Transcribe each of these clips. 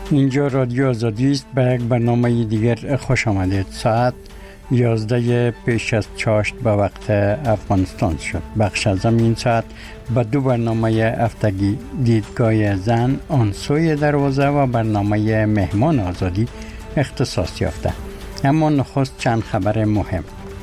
اینجا رادیو آزادی است. به یک برنامه دیگر خوش آمدید. ساعت 11 پیش از چاشت به وقت افغانستان شد. بخش از این ساعت به دو برنامه هفتگی دیدگاه زن آن سوی دروازه و برنامه مهمان آزادی اختصاص یافته. اما نخست چند خبر مهم.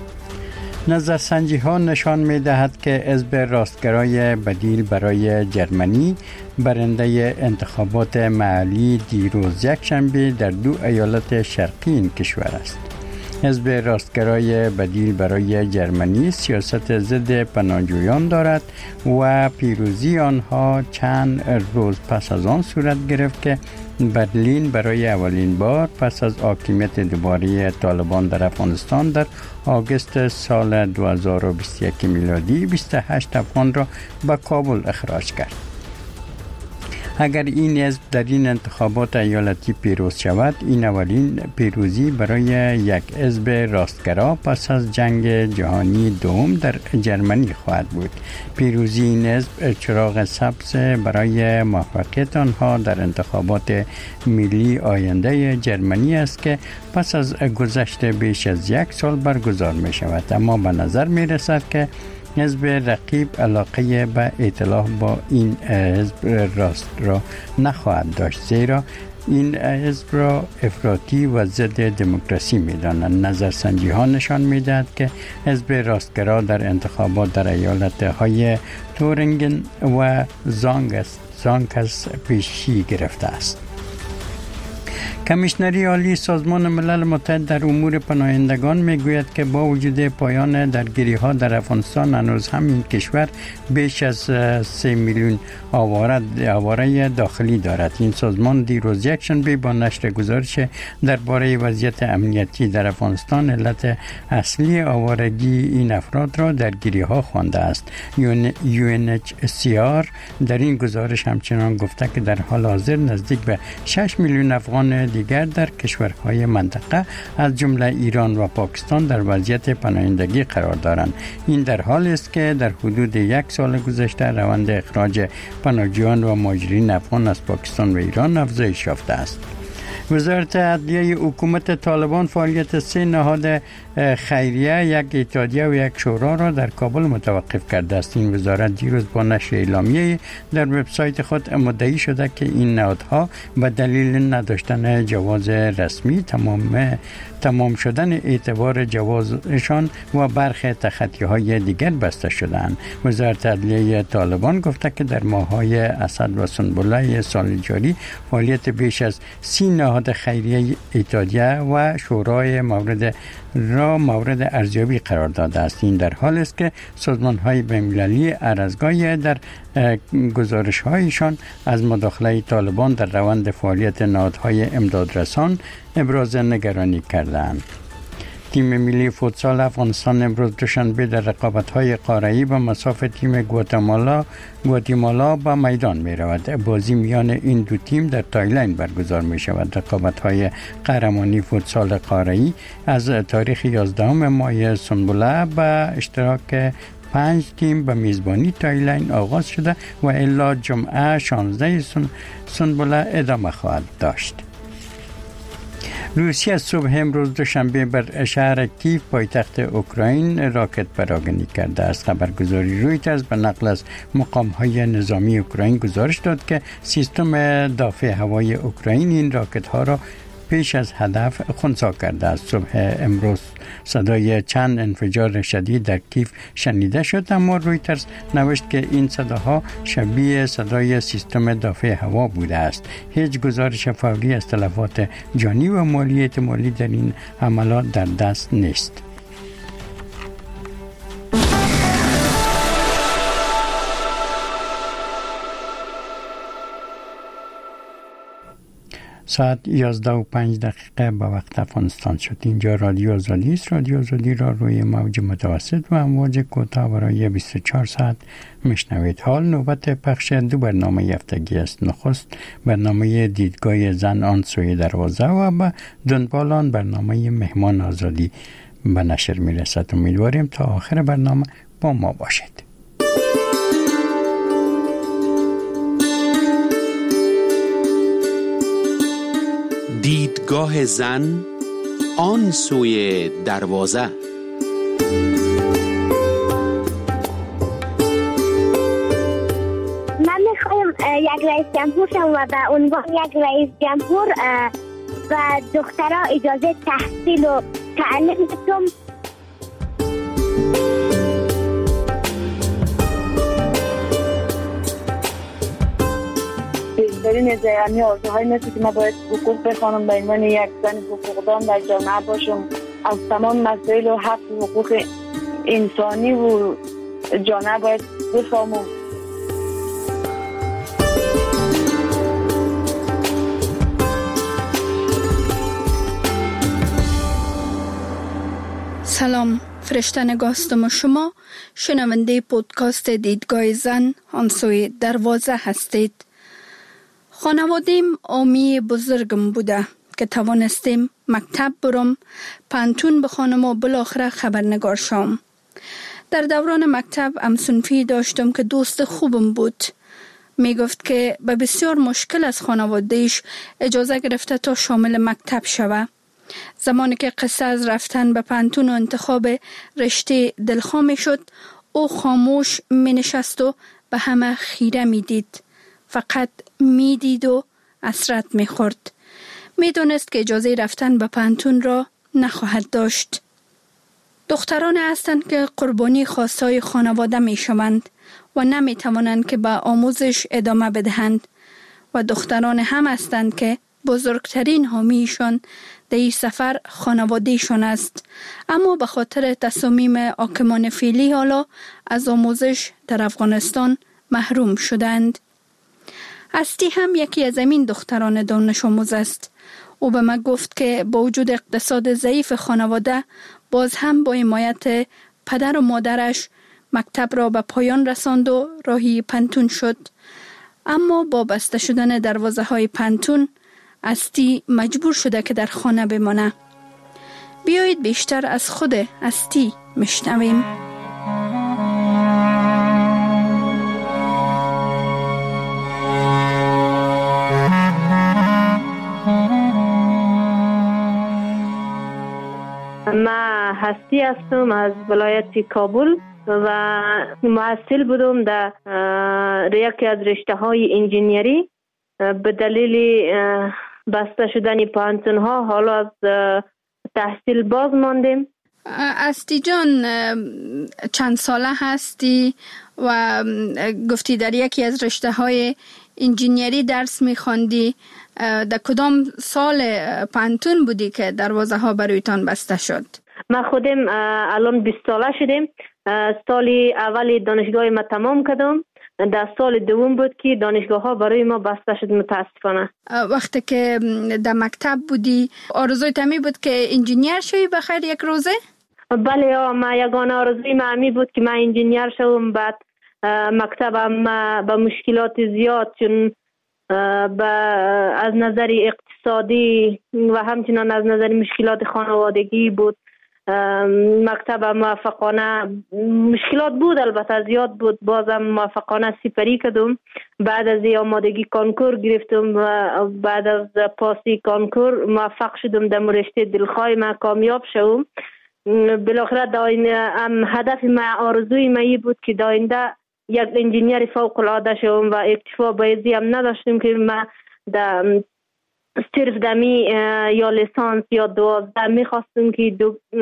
نظرسنجی ها نشان می دهد که حزب راستگرای بدیل برای جرمنی برنده انتخابات محلی دیروز یکشنبه در دو ایالت شرقی این کشور است. حزب راستگرای بدیل برای جرمنی سیاست ضد پناهجویان دارد و پیروزی آنها چند روز پس از آن صورت گرفت که برلین برای اولین بار پس از حاکمیت دوباره طالبان در افغانستان در آگوست سال 2021 میلادی 28 افغان را به کابل اخراج کرد. اگر این حزب در این انتخابات ایالتی پیروز شود، این اولین پیروزی برای یک حزب راستگرا پس از جنگ جهانی دوم در جرمنی خواهد بود. پیروزی این حزب چراغ سبز برای موفقیت آنها در انتخابات ملی آینده جرمنی است که پس از گذشت بیش از یک سال برگزار می شود. اما به نظر می رسد که حزب رقیب علاقه به ائتلاف با این حزب راست را نخواهد داشت، زیرا این حزب را افراطی و ضد دموکراسی می‌دانند. نظرسنجی ها نشان می‌دهد که حزب راستگرا در انتخابات در ایالت‌های تورینگن و زانکس پیشی گرفته است. کمیشنری عالی سازمان ملل متحد در امور پناهندگان میگوید که با وجود پایان درگیری‌ها در افغانستان هنوز هم این کشور بیش از 3 میلیون آواره داخلی دارد. این سازمان دیروز یکشنبه با نشر گزارش درباره وضعیت امنیتی در افغانستان علت اصلی آوارگی این افراد را درگیری‌ها خوانده است. UNHCR در این گزارش همچنان گفته که در حال حاضر نزدیک به 6 میلیون افغان دیگر در کشورهای منطقه از جمله ایران و پاکستان در وضعیت پناهندگی قرار دارند. این در حالی است که در حدود یک سال گذشته روند اخراج پناهجویان و مهاجرین افغان از پاکستان و ایران افزایش یافته است. وزارت عدلیه حکومت طالبان فعالیت 3 نهاد خیریه، یک اتحادیه و یک شورا را در کابل متوقف کرده است. این وزارت دیروز با نشر اعلامیه در وبسایت خود مدعی شده که این نهادها به دلیل نداشتن جواز رسمی تمام شدن اعتبار جوازشان و برخی تخطی‌های دیگر بسته شدند. وزارت عدلیه طالبان گفته که در ماه‌های اسد و سنبله سال جاری فعالیت بیش از 30 نهاد خیریه، اتحادیه و شورای مورد ارزیابی قرار داده است. این در حال است که سازمان‌های بین‌المللی ارزگاهی در گزارش‌هایشان از مداخله طالبان در روند فعالیت نهادهای امدادرسان ابراز نگرانی کردند. تیم ملی فوتسال افغانستان امروز دوشنبه در رقابت‌های قاره‌ای به مصاف تیم گواتیمالا به میدان می‌رود. بازی میان این دو تیم در تایلند برگزار می‌شود. رقابت‌های قهرمانی فوتسال قاره‌ای از تاریخ 11 ماه سنبله به اشتراک 5 تیم به میزبانی تایلند آغاز شده و الی جمعه 16 سنبله ادامه خواهد داشت. روسیه صبح امروز دوشنبه بر شهر کیف پایتخت اوکراین راکت پراکنی کرده است. خبرگزاری رویترز به نقل از مقام‌های نظامی اوکراین گزارش داد که سیستم دفاع هوایی اوکراین این راکت ها را پیش از هدف خنثی کرده است. صبح امروز صدای چند انفجار شدید در کیف شنیده شد، اما رویترز نوشت که این صداها شبیه صدای سیستم دفاع هوا بوده است. هیچ گزارش فوری از تلفات جانی و مالی احتمالی در این حملات در دست نیست. ساعت 11:05 به وقت افغانستان شد. اینجا رادیو آزادی است. رادیو آزادی را روی موج متوسط و امواج کوتاه برای 24 ساعت میشنوید. حال نوبت پخش دو برنامه هفتگی است. نخست برنامه دیدگاه زن آن سوی دروازه و به دنبال آن برنامه مهمان آزادی به نشر میرسد. امیدواریم تا آخر برنامه با ما باشید. دیدگاه زن آن سوی دروازه. من میخوایم یک رئیس جمهور شم و به عنوان یک رئیس جمهور و دخترها اجازه تحصیل و تعلیم بدم. بهترین جریانی آرزوهای مثل که ما باید حقوق بخوانم به عنوان یک زن حقوقدان در جامعه باشم، از تمام مسائل و حق و حقوق انسانی و جامعه باید بفهمم. سلام، فرشته نگاستم و شما شنونده پودکاست دیدگاه زن آن سوی دروازه هستید. خانوادیم آمی بزرگم بوده که توانستیم مکتب برم، پانتون بخوانم و بالاخره خبرنگار شم. در دوران مکتب همسنفی داشتم که دوست خوبم بود. می گفت که به بسیار مشکل از خانوادهش اجازه گرفته تا شامل مکتب شوه. زمانی که قصه از رفتن به پانتون و انتخاب رشته دلخواه می شد، او خاموش می نشست و به همه خیره می دید. فقط می دید و حسرت می خورد. می دونست که اجازه رفتن به پانتون را نخواهد داشت. دختران هستند که قربانی خواستهای خانواده می شوند و نمی توانند که به آموزش ادامه بدهند و دختران هم هستند که بزرگترین حامیشان در این سفر خانوادهشان است، اما به خاطر تصامیم حاکمان فعلی حالا از آموزش در افغانستان محروم شدند. هستی هم یکی از این دختران دانش آموز است. او به من گفت که با وجود اقتصاد ضعیف خانواده باز هم با حمایت پدر و مادرش مکتب را به پایان رساند و راهی پانتون شد. اما با بسته شدن دروازه های پانتون هستی مجبور شده که در خانه بمانه. بیایید بیشتر از خود هستی میشنویم. من هستی هستم از ولایت کابل و محصل بودم در یکی از رشته های انجینیری. به دلیل بسته شدن پانتون ها حالا از تحصیل باز ماندیم. هستی جان، چند ساله هستی و گفتی در یکی از رشته های انجینیری درس میخواندی؟ در کدام سال پانتون بودی که دروازه ها برایتان بسته شد؟ ما خودم الان 20 ساله شدیم. سال اول دانشگاه ما تمام کردم. در سال دوم بود که دانشگاه ها برای ما بسته شد متاسفانه. وقتی که در مکتب بودی آرزوی تمی بود که انجینیر شوی بخیر یک روزه؟ بله، ما یگانه آرزوی ما همی بود که من انجینیر شوم. بعد مکتبم به مشکلات زیاد، چون از نظر اقتصادی و همچنان از نظر مشکلات خانوادگی بود. مکتب موفقانه مشکلات بود، البته زیاد بود، بازم موفقانه سپری کردم. بعد از آمادگی کنکور گرفتم و بعد از پاسی کنکور موفق شدم در رشته دلخواه من کامیاب شدم. بالاخره هدف من، آرزوی من بود که آینده یک انجینیر فوق العاده شدم و اکتفا به ازی هم نداشتم که من در صرف دمی یا لیسانس یا 12 میخواستم که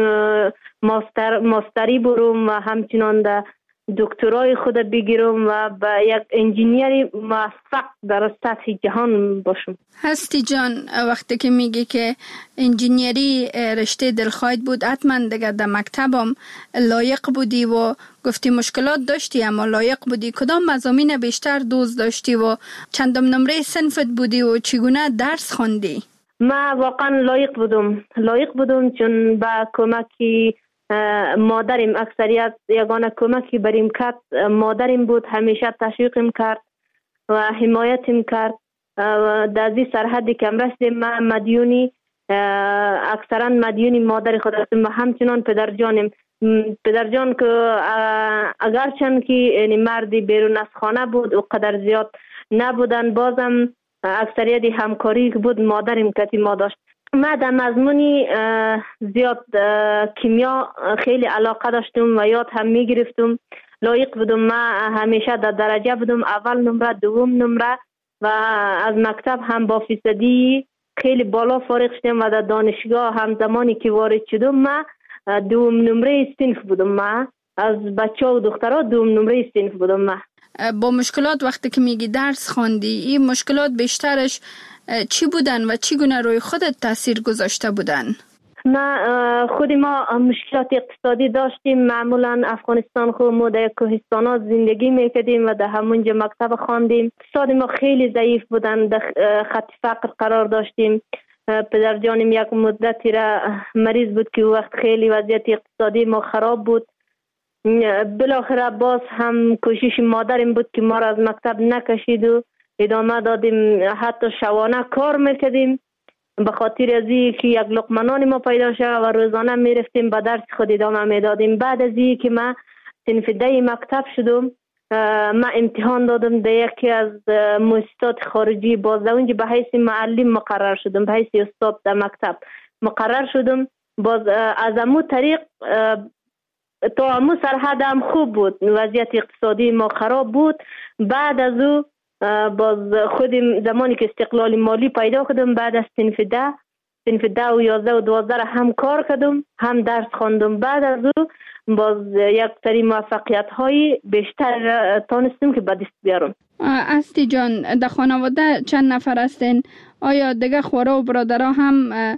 ماستری برم و همچنان در دکترای خود بگیرم و به یک انجینیری موفق در سطح جهان باشم. هستی جان، وقتی که میگی که انجینیری رشته دلخواهت بود، حتما دیگه در مکتبم لایق بودی و گفتی مشکلات داشتی اما لایق بودی. کدام مضامین بیشتر دوست داشتی و چندم نمره صنفت بودی و چگونه درس خوندی؟ من واقعا لایق بودم چون با کمکی مادرم، اکثریت یگانه کمکی بریم کرد مادرم بود. همیشه تشویقم کرد و حمایتم کرد. در این سرحدی که رسیدم من مدیونی، اکثرا مدیونی مادر خود هستم و همچنان پدرجان که اگرچند که مردی بیرون از خانه بود و قدر زیاد نبودن، بازم اکثریت همکاری که بود مادرم کتی ما داشت. ما در مضمونی زیاد کیمیا خیلی علاقه داشتم و یاد هم می گرفتم. لایق بودم. ما همیشه در درجه بودم، اول نمره، دوم نمره و از مکتب هم با فیصدی خیلی بالا فارغ شدم و در دانشگاه هم زمانی که وارد شدم ما دوم نمره صنف بودم. ما از بچه و دخترها دوم نمره صنف بودم. ما با مشکلات وقتی که میگی درس خواندی، این مشکلات بیشترش چی بودن و چگونه روی خودت تاثیر گذاشته بودن؟ خود ما مشکلات اقتصادی داشتیم. معمولا افغانستان خود ما در کوهستانات زندگی میکردیم و در همونجا مکتب خواندیم. اقتصاد ما خیلی ضعیف بودن، در خط فقر قرار داشتیم. پدر جانم یک مدتی را مریض بود که وقت خیلی وضعیت اقتصادی ما خراب بود. بالاخره باز هم کوشش مادرم بود که ما را از مکتب نکشید و ادامه دادیم. حتی شبانه کار میکردیم به خاطر از که یک لقمه نان ما پیدا شد و روزانه میرفتیم به درس خود ادامه میدادیم. بعد از که ما صنف 10 مکتب شدم، ما امتحان دادم در یکی از مؤسسات خارجی، باز اونجا به حیث معلم مقرر شدم، به حیث استاد در مکتب مقرر شدم. باز از امو طریق تا امو سرحد هم خوب بود، وضعیت اقتصادی ما خراب بود. بعد از او باز خودم زمانی که استقلال مالی پیدا کردم، بعد از صنف 10 و 11 و 12 هم کار کردم، هم درس خواندم. بعد از او باز یک سری موفقیت های بیشتر تانستم که به دست بیارم. استی جان، در خانواده چند نفر هستین؟ آیا دیگه خوارا و برادرها هم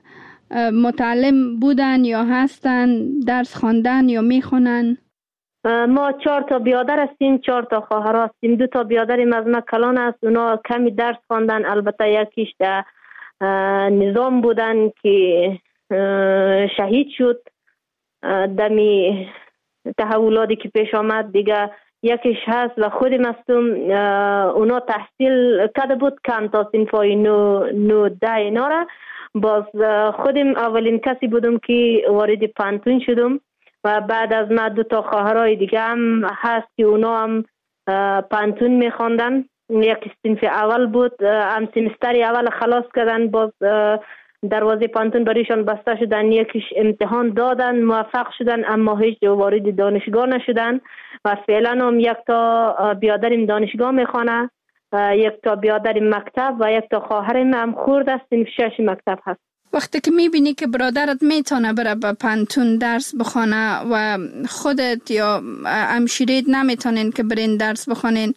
متعلم بودن یا هستن، درس خواندن یا میخونن؟ ما 4 تا بیادر هستیم، 4 تا خواهر هستیم. 2 تا بیادریم از ما کلان است، اونا کمی درس خواندن، البته یکیش در نظام بودن که شهید شد دمی تحولاتی که پیش آمد. دیگه یکیش هست و خودم هستم. اونا تحصیل کرده بود کم تا صنفای 9-10 اینا را. باز خودم اولین کسی بودم که وارد پانتون شدم و بعد از ما 2 تا خواهرای دیگه هم هست که اونا هم پانتون میخواندن. یک صنف اول بود، هم سمستر اول خلاص کردن، باز دروازه پانتون بریشان بسته شدن. یکیش امتحان دادن، موفق شدن، اما هیچ وارد دانشگاه نشدن و فعلا هم 1 تا بیادرم دانشگاه میخوانه، 1 تا بیادرم مکتب و 1 تا خواهرم هم خورد است صنف 6 مکتب هست. وقتی که میبینی که برادرت میتونه بره به پانتون درس بخونه و خودت یا همشیرت نمیتونین که برین درس بخونین،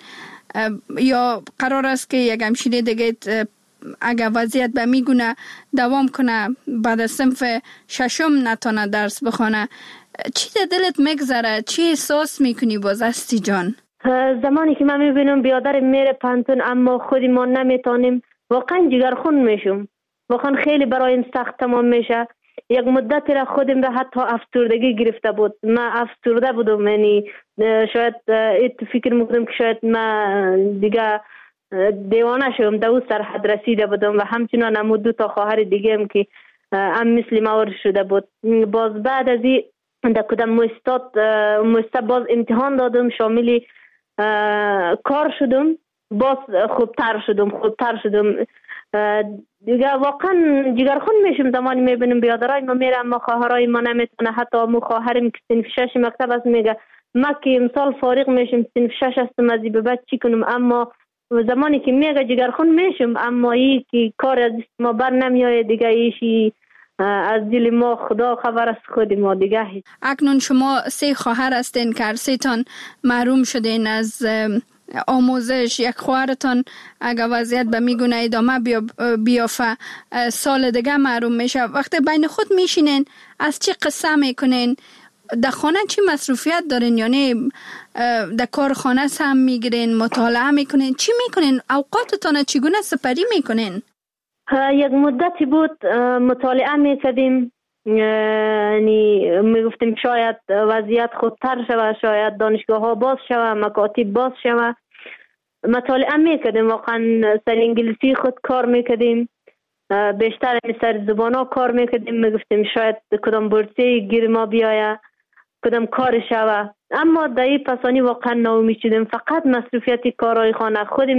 یا قرار است که یک همشیره دیگه اگر وضعیت به میگونه دوام کنه بعد از صنف 6 نتونه درس بخونه، چی در دلت میگذره؟ چی احساس میکنی باز استی جان؟ زمانی که من میبینم بیادر میره پانتون اما خودی ما نمیتونیم، واقعا جگرخون میشم. واقعا خیلی برایم سخت تمام میشه. یک مدت را خودم را حتی افسردگی گرفته بود. من افسرده بودم، یعنی شاید فکر میکنم که شاید من دیگه دیوانه شدم. در اون سرحد رسیده بودم و همچنان هم 2 تا خواهر دیگه هم که هم مثل ما شده بود. باز بعد از این در کدام مؤسسه باز امتحان دادم، شامل کار شدم، باز خوبتر شدم دیگه. واقعا جگرخون میشم زمانی میبینم بیادرای ما میره اما خواهرای ما نمیتونه. حتی امو خواهرم که صنف 6 مکتب است میگه ما که امسال فارغ میشم صنف 6 هستم از به بعد چی کنم. اما زمانی که میگه جگرخون میشم، اما این که کار از ما بر نمیایه دیگه، ایشی از دل ما خدا خبر است، خود ما دیگه. اکنون شما 3 خواهر هستین که 3 تان محروم شدین از آموزش. یک خواهرتان اگر وضعیت به میگونه ادامه بیافه سال دیگه محروم میشه. وقتی بین خود میشینین از چی قصه میکنین؟ در خانه چی مصروفیت دارین؟ یعنی در کارخانه هم میگیرین، مطالعه میکنین، چی میکنین؟ اوقاتتان چگونه سپری میکنین؟ یک مدتی بود مطالعه میکردیم، یعنی میگفتیم شاید وضعیت خودتر شود، شاید دانشگاه ها باز شود، مکاتب باز شود. مطالعه میکردیم، واقعا سر انگلیسی خود کار میکردیم، بیشتر سر زبان ها کار میکردیم. میگفتیم شاید کدام بورسیه گیر ما بیایه، کدام کار شود. اما در این پسانی واقعا ناامید شدیم. فقط مصروفیت کارهای خانه. خودم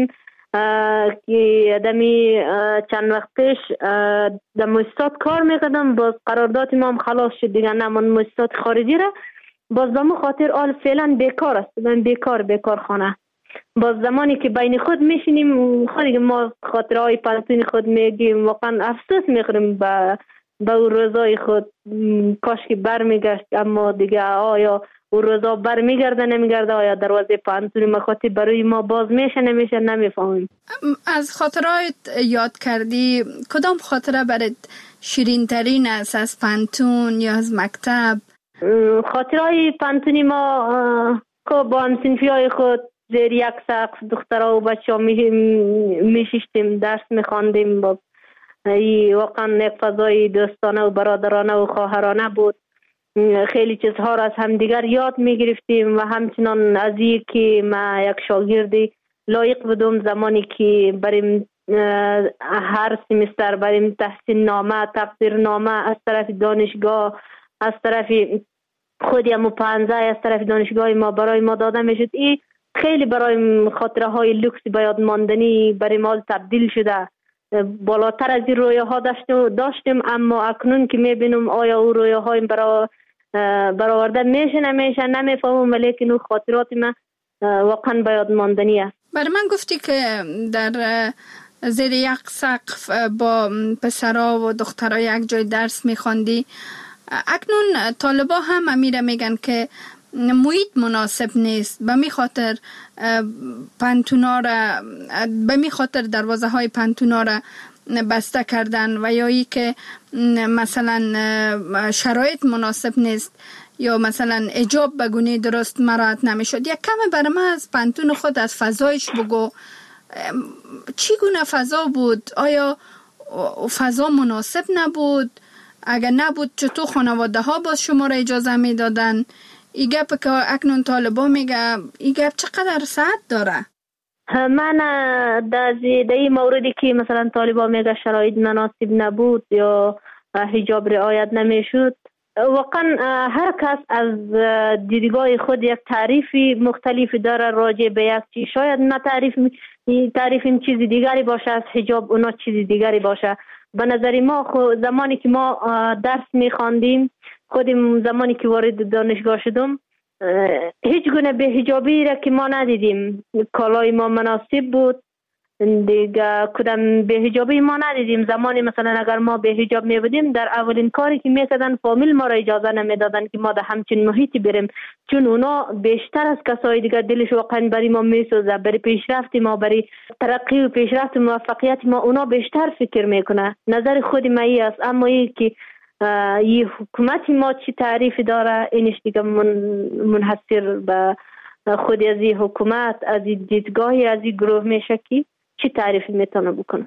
که دمی چند وقت پیش در مؤسسات کار میکردم، باز قرارداد ما هم خلاص شد دیگه، نمون مؤسسات خارجی را. باز دمو خاطر آل فعلا بیکار است، من بیکار خانه. باز زمانی که بین خود میشینیم خودی که ما خاطرهای پنتون خود میگیم، واقعا افسوس میخوریم به اون روزای خود. کاش که بر میگشت، اما دیگه آیا اون روزا بر میگرده نمیگرده، آیا دروازه پنتون مخاطی برای ما باز میشه نمیشه نمیفهمیم. از خاطرات یاد کردی کدام خاطره برات شیرین ترین است از پنتون یا از مکتب؟ خاطرهای پنتونی ما که با همسنفی های خود زیر یک سقف دخترها و بچه ها میشیشتیم، درس میخواندیم. واقعا یک فضای دوستانه و برادرانه و خواهرانه بود. خیلی چیزها را از همدیگر یاد میگرفتیم و همچنان از که ما یک شاگردی لایق بودم زمانی که بریم هر سیمستر بریم تحصیل نامه، تقدیر نامه از طرف دانشگاه، از طرف خودی همو پانزه از طرف دانشگاه ما برای ما داده میشد. این خیلی برای خاطره های لوکس به یاد ماندنی برای ما تبدیل شده. بالاتر از این رویه ها داشتیم، اما اکنون که میبینم آیا اون رویه های برآورده میشه نمیشه نمیفهمم، ولیکن اون خاطرات من واقعا به یاد ماندنی است. برای من گفتی که در زیر یک سقف با پسرها و دخترها یک جای درس میخواندی. اکنون طالبا هم امیره میگن که محیط مناسب نیست، به می خاطر پنتونا را، به می خاطر دروازه های پنتونا را بسته کردن و یا ای که مثلا شرایط مناسب نیست یا مثلا اجاب بگونه درست مراعات نمیشد. یک کم برای من از پنتون خود از فضایش بگو، چی گونه فضا بود؟ آیا فضا مناسب نبود؟ اگر نبود چطور خانواده ها باز شما را اجازه می دادن؟ این گپ که اکنون طالبا میگه این گپ چقدر صحت داره؟ من در این موردی که مثلا طالبا میگه شرایط مناسب نبود یا حجاب رعایت نمیشد، واقعا هر کس از دیدگاه خود یک تعریفی مختلفی داره راجع به یک چیز. شاید ما تعریف این چیز دیگری باشه از حجاب، اونا چیز دیگری باشه. به نظر ما زمانی که ما درس میخواندیم، خودم زمانی که وارد دانشگاه شدم هیچ گونه به حجابی را که ما ندیدیم. کالای ما مناسب بود دیگه، کدام به حجابی ما ندیدیم. زمانی مثلا اگر ما به حجاب می بودیم، در اولین کاری که میکردن فامیل ما را اجازه نمیدادن که ما در همچین محیطی بریم، چون اونا بیشتر از کسای دیگه دلش واقعا برای ما میسوزه، برای پیشرفت ما، برای ترقی و پیشرفت و موفقیت ما اونا بیشتر فکر میکنه. نظر خود ما ای است. اما ای که این حکومت ما چی تعریفی داره، اینش دیگه منحصر به خود از این حکومت، از این دیدگاهی از این گروه میشه که چی تعریفی میتونه بکنه.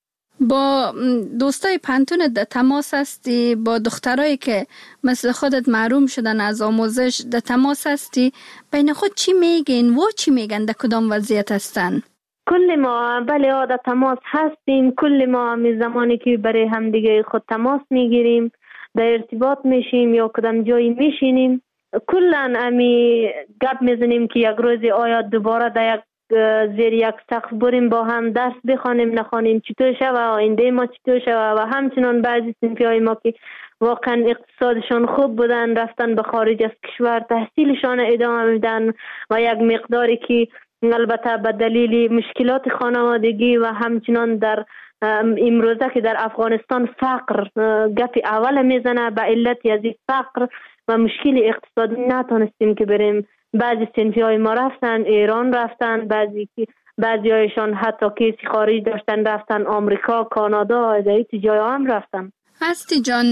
با دوستای پنتون در تماس هستی؟ با دخترایی که مثل خودت محروم شدن از آموزش در تماس هستی؟ بین خود چی میگین و چی میگن؟ در کدام وضعیت هستن؟ کل ما بله در تماس هستیم. کل ما می زمانی که برای هم دیگه خود تماس میگیریم، در ارتباط میشیم یا کدام جایی میشینیم، کلن امی گپ میزنیم که یک روز آیا دوباره در زیر یک سقف بریم با هم درس بخوانیم نخوانیم، چطور شوه آینده ما چطور شوه. و همچنان بعضی صنفی های ما که واقعا اقتصادشان خوب بودن رفتن به خارج از کشور تحصیلشان ادامه میدن و یک مقداری که البته به دلیل مشکلات خانوادگی و همچنان در امروزه که در افغانستان فقر گپ اول میزنه، به علت از فقر و مشکل اقتصادی نتونستیم که بریم. بعضی صنفی های ما رفتن ایران، رفتن بعضی هایشان حتی کیسی خارج داشتن رفتن آمریکا، کانادا، دیگه جای هم رفتن. هستی جان،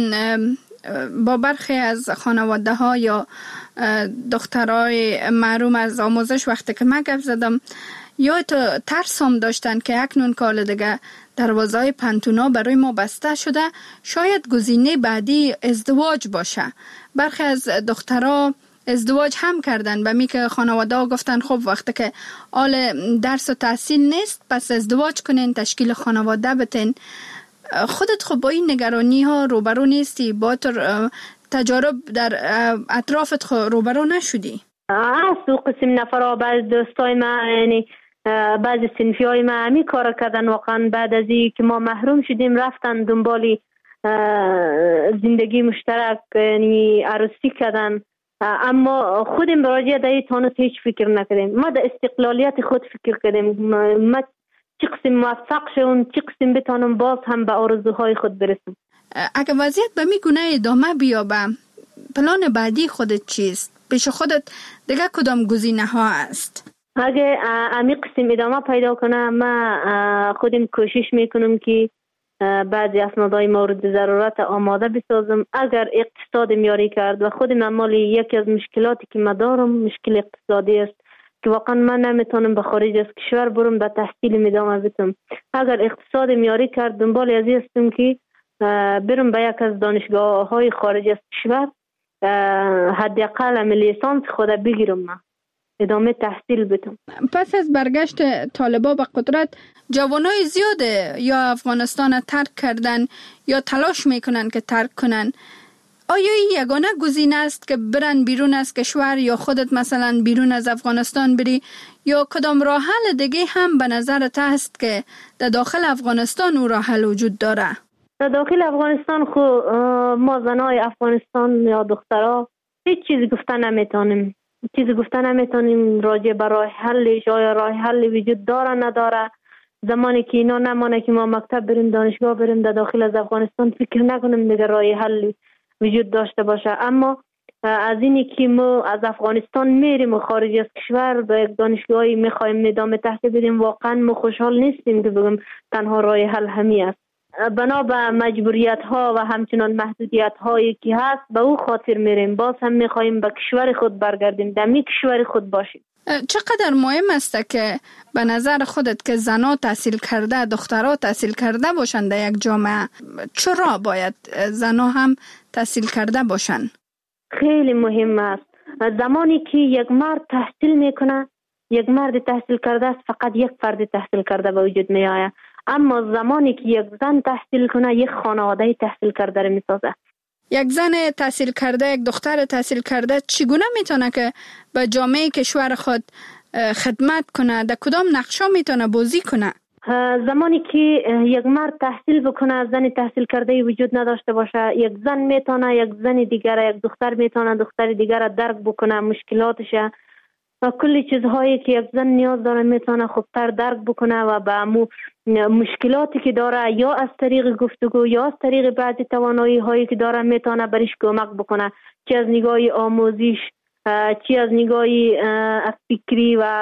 با برخی از خانواده ها یا دخترای محروم از آموزش وقتی که من گپ زدم، یا تو ترس هم داشتن که اکنون کال دیگه دروازه‌های پنتونا برای ما بسته شده، شاید گزینه بعدی ازدواج باشه. برخی از دخترها ازدواج هم کردن، به می که خانواده ها گفتن خب وقتی که آل درس و تحصیل نیست پس ازدواج کنین، تشکیل خانواده بتین. خودت خب با این نگرانی ها روبرو نیستی؟ با تجارب در اطرافت روبرو نشدی؟ تو قسم نفرها بعض دوستای من یعنی بعضی صنفی های ما همی کار کردن. واقعا بعد از این که ما محروم شدیم رفتن دنبال زندگی مشترک، یعنی عروسی کردن. اما خودم براجع در تانوس هیچ فکر نکردیم. ما در استقلالیت خود فکر کردیم. ما چی قسم موفق شوم، چی قسم بتانم باز هم به آرزوهای خود برسم. اگه وضعیت به می گونه ادامه بیابه، پلان بعدی خودت چیست؟ پیش خودت دیگه کدام گزینه ها است؟ اگه امی قسم ادامه پیدا کنه، ما خودم کوشش میکنم که بعضی اسنادهای مورد ضرورت آماده بسازم. اگر اقتصاد میاری کرد و خودم اعمال یکی از مشکلاتی که ما دارم مشکل اقتصادی است که واقعا من نمیتونم به خارج از کشور برم به تحصیل ادامه بدم. اگر اقتصاد میاری کرد دنبال از این هستم که برم به یک از دانشگاه های خارج از کشور حداقل لیسانس خود بگیرم، من ادامه تحصیل بدم. پس از برگشت طالبا به قدرت، جوانای زیاده یا افغانستان ترک کردن یا تلاش میکنن که ترک کنن. آیا این یگانه گزینه است که برن بیرون از کشور یا خودت مثلا بیرون از افغانستان بری، یا کدام راه حل دیگه هم به نظرت هست که در داخل افغانستان او راه حل وجود داره؟ در داخل افغانستان ما زنای افغانستان یا دخترها هیچ چیز گفتن نمیتونیم. راجع به راه حلش، آیا راه حل وجود داره نداره. زمانی که اینا نمانه که ما مکتب بریم، دانشگاه بریم در داخل از افغانستان، فکر نکنیم دیگه راه حل وجود داشته باشه. اما از اینی که ما از افغانستان میریم و خارج از کشور به یک دانشگاهی میخوایم ادامه تحصیل بدیم، واقعا ما خوشحال نیستیم که بگم تنها راه حل همین است. بنا به مجبوریت ها و همچنان محدودیت هایی که هست به او خاطر میریم. باز هم میخوایم به کشور خود برگردیم، در می کشور خود باشیم. چقدر مهم است که به نظر خودت که زنها تحصیل کرده، دخترها تحصیل کرده باشند در یک جامعه؟ چرا باید زنها هم تحصیل کرده باشند؟ خیلی مهم است. زمانی که یک مرد تحصیل میکنه، یک مرد تحصیل کرده است، فقط یک فرد تحصیل کرده به وجود می آید. اما زمانی که یک زن تحصیل کنه، یک خانواده تحصیل کرده رو میسازه. یک زن تحصیل کرده، یک دختر تحصیل کرده چگونه میتونه که به جامعه کشور خود خدمت کنه؟ در کدام نقشا میتونه بازی کنه؟ زمانی که یک مرد تحصیل بکنه، زن تحصیل کرده وجود نداشته باشه، یک زن میتونه یک زن دیگر، یک دختر میتونه دختر دیگر درک بکنه، مشکلاتش و کلی چیزهایی که یک زن نیاز داره میتونه خوبتر درک بکنه و به مشکلاتی که داره یا از طریق گفتگو یا از طریق بعضی توانایی هایی که داره میتونه برش کمک بکنه، چه از نگاه آموزش، چه از نگاه فکری و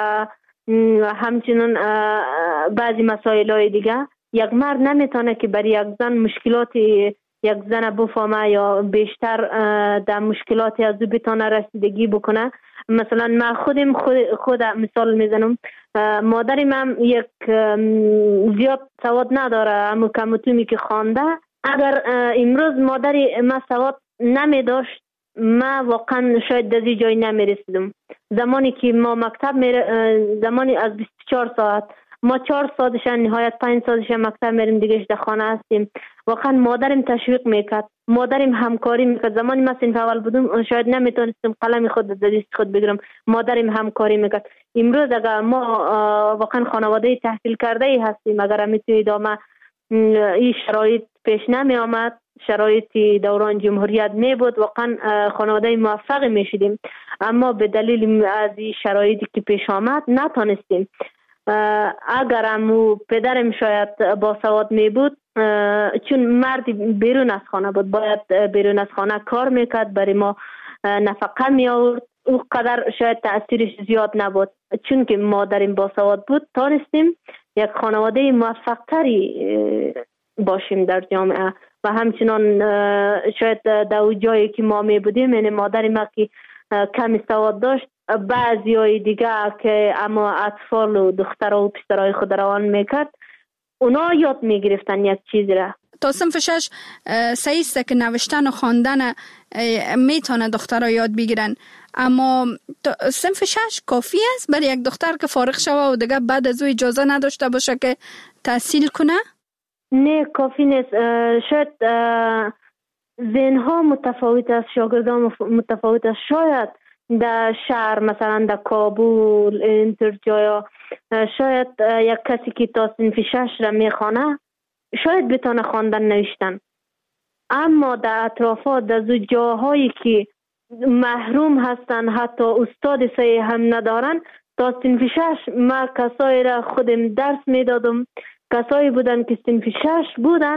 همچنین بعضی مسائل های دیگه. یک مرد نمیتونه که برای یک زن مشکلاتی یک زن بفهمه یا بیشتر در مشکلاتی از او بتونه رسیدگی بکنه. مثلا من خود مثال میزنم. مادرم هم یک زیاد سواد نداره، اما کمتونی که خوانده. اگر امروز مادر ما سواد نمی داشت، ما واقعا شاید در جای نمی رسیدم. زمانی که ما مکتب زمانی از 24 ساعت ما 4 ساعتش نهایت 5 ساعتش مکتب میریم، دیگه در خانه هستیم. واقعا مادرم تشویق میکرد، مادرم همکاری میکرد. زمانی من صنف اول بودم شاید نمیتونستم قلم خود در دست خود بگیرم، مادرم همکاری میکرد. امروز اگر ما واقعا خانواده تحصیل کرده ای هستیم، اگر میتونی ادامه این شرایط پیش نمی آمد، شرایط دوران جمهوریت می بود، واقعا خانواده موفق می شدیم. اما به دلیل از این شرایطی که پیش آمد نتونستیم. اگر امو پدرم شاید با سواد می بود، چون مرد بیرون از خانه بود، باید بیرون از خانه کار میکرد، برای ما نفقه می آورد، او قدر شاید تأثیرش زیاد نبود. چون که مادرم با سواد بود، تانستیم یک خانواده موفق تری باشیم در جامعه. و همچنان شاید در جایی که ما می بودیم، یعنی مادر ما که کمی سواد داشت، بعضی های دیگه که اما اطفال و دخترها و پسرهای خود روان میکرد، اونا یاد میگرفتن یک چیز را. تا صنف 6 سعیسته که نوشتن و خواندن میتونه دخترها یاد بگیرن، اما صنف 6 کافی است برای یک دختر که فارغ شوه و دیگه بعد از او اجازه نداشته باشه که تحصیل کنه؟ نه، کافی نیست. شاید ذهنها متفاوت است، شاگردان متفاوت است. شاید در شهر مثلا در کابل اینطور جایا شاید یک کسی که تا صنف 6 را میخوانه شاید بتونه خواندن نوشتن، اما در اطرافات در جاهایی که محروم هستن حتی استاد صحیح هم ندارن، تا صنف 6 ما کسایی را خودم درس میدادم، کسایی بودن که صنف 6 بودن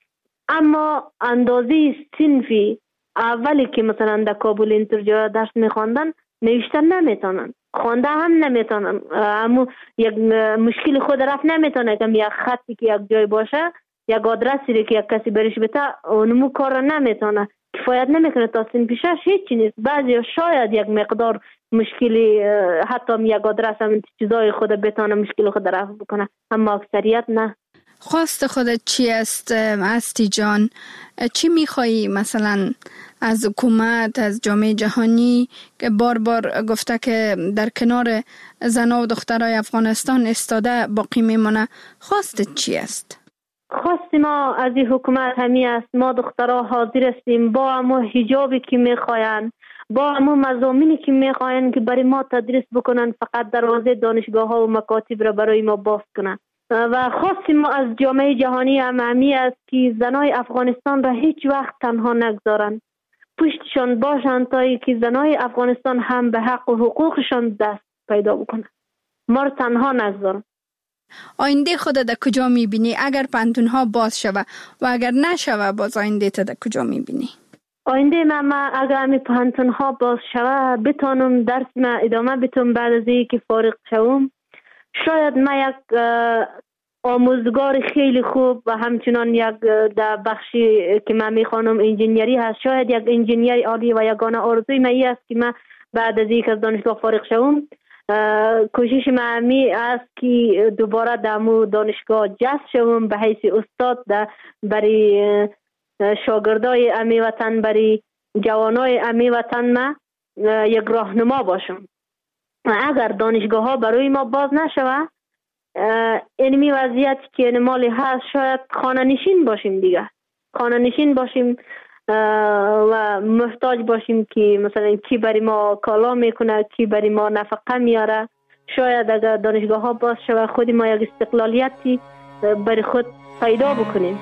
اما اندازه صنفی اولی که مثلا در کابل اینطور جا درس میخواندن نوشتن نمیتونن، خوانده هم نمیتونن، اما یک مشکل خود رفت نمیتونه که یک خطی که یک جای باشه یک آدرسی که یک کسی برش بده اونمو کار را نمیتونه، کفایت نمیکنه تا صنف 6 هیچی نیست. بعضی شاید یک مقدار مشکلی حتی یک آدرس هم چیزای خود بتونه مشکل خود رفع بکنه، اما اکثریت نه. خواست خودت چی است استی جان؟ چی میخوایی مثلا از حکومت، از جامعه جهانی که بار گفته که در کنار زنان و دخترای افغانستان استاده باقی میمونه، خواستت چی است؟ خواست ما از این حکومت همی است ما دخترها حاضر هستیم با همو حجابی که میخواین، با همو مضامینی که میخواین که برای ما تدریس بکنن، فقط دروازه دانشگاه ها و مکاتب را برای ما باز کنن. و خواستیم ما از جامعه جهانی همی است که زنای افغانستان را هیچ وقت تنها نگذارن، پشتشان باشن تا ای که زنای افغانستان هم به حق و حقوقشان دست پیدا بکنن، ما را تنها نگذارن. آینده خودت در کجا میبینی اگر پانتونها باز شوه و اگر نشوه باز آینده تا در کجا میبینی؟ آینده من اگر همی پانتونها باز شوه بتانم درس من ادامه بتونم، بعد از این که فارغ شوم شاید من یک آموزگار خیلی خوب و همچنان یک در بخشی که من میخوانم انجینیری هست، شاید یک انجینیر عالی و یگانه آرزوی من این است که من بعد از این که از دانشگاه فارغ شوم کوشش من همی است که دوباره در دانشگاه جذب شوم به حیث استاد برای شاگردای امی وطن، برای جوانای امی وطن ما یک راهنما باشم. اگر دانشگاه ها برای ما باز نشوه اینمی وضعیت که مالی هست شاید خانه نشین باشیم دیگه، خانه نشین باشیم و محتاج باشیم که مثلا کی برای ما کالا میکنه، کی برای ما نفقه میاره. شاید اگر دانشگاه ها باز شوه خود ما یک استقلالیتی برای خود پیدا بکنیم.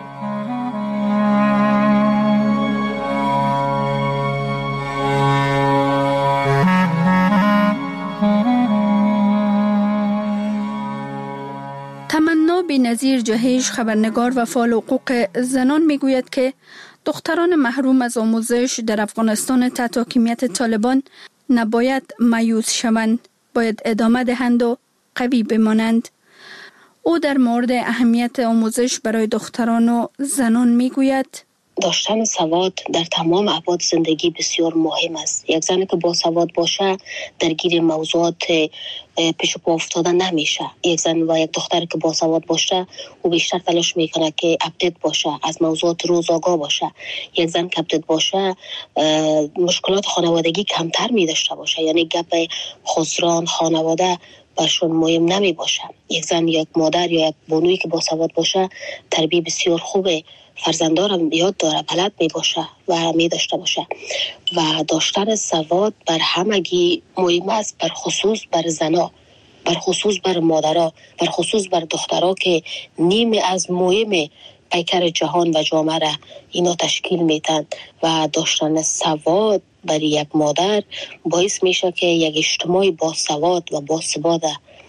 تمنا بی‌نظیر جهیش، خبرنگار و فعال حقوق زنان میگوید که دختران محروم از آموزش در افغانستان تحت حاکمیت طالبان نباید مایوس شوند، باید ادامه دهند و قوی بمانند. او در مورد اهمیت آموزش برای دختران و زنان میگوید داشتن سواد در تمام ابعاد زندگی بسیار مهم است. یک زنی که با سواد باشه درگیر موضوعات پیش پا افتاده نمیشه. یک زن و یک دختر که با سواد باشه او بیشتر تلاش میکنه که اپدیت باشه، از موضوعات روز آگاه باشه. یک زن که اپدیت باشه مشکلات خانوادگی کمتر میداشته باشه، یعنی گپ خسران خانواده برشون مهم نمی باشه. یک زن یک مادر یا یک بانویی که با سواد باشه تربیت بسیار خوبه، فرزندارم یاد داره، بلد می باشه و می داشته باشه. و داشتن سواد بر همگی مهم است، بر خصوص بر زنا، بر خصوص بر مادرها، بر خصوص بر دخترها که نیمه از مهم پیکر جهان و جامعه را اینا تشکیل میتن. و داشتن سواد برای یک مادر باعث میشه که یک اجتماع با سواد و با ثبات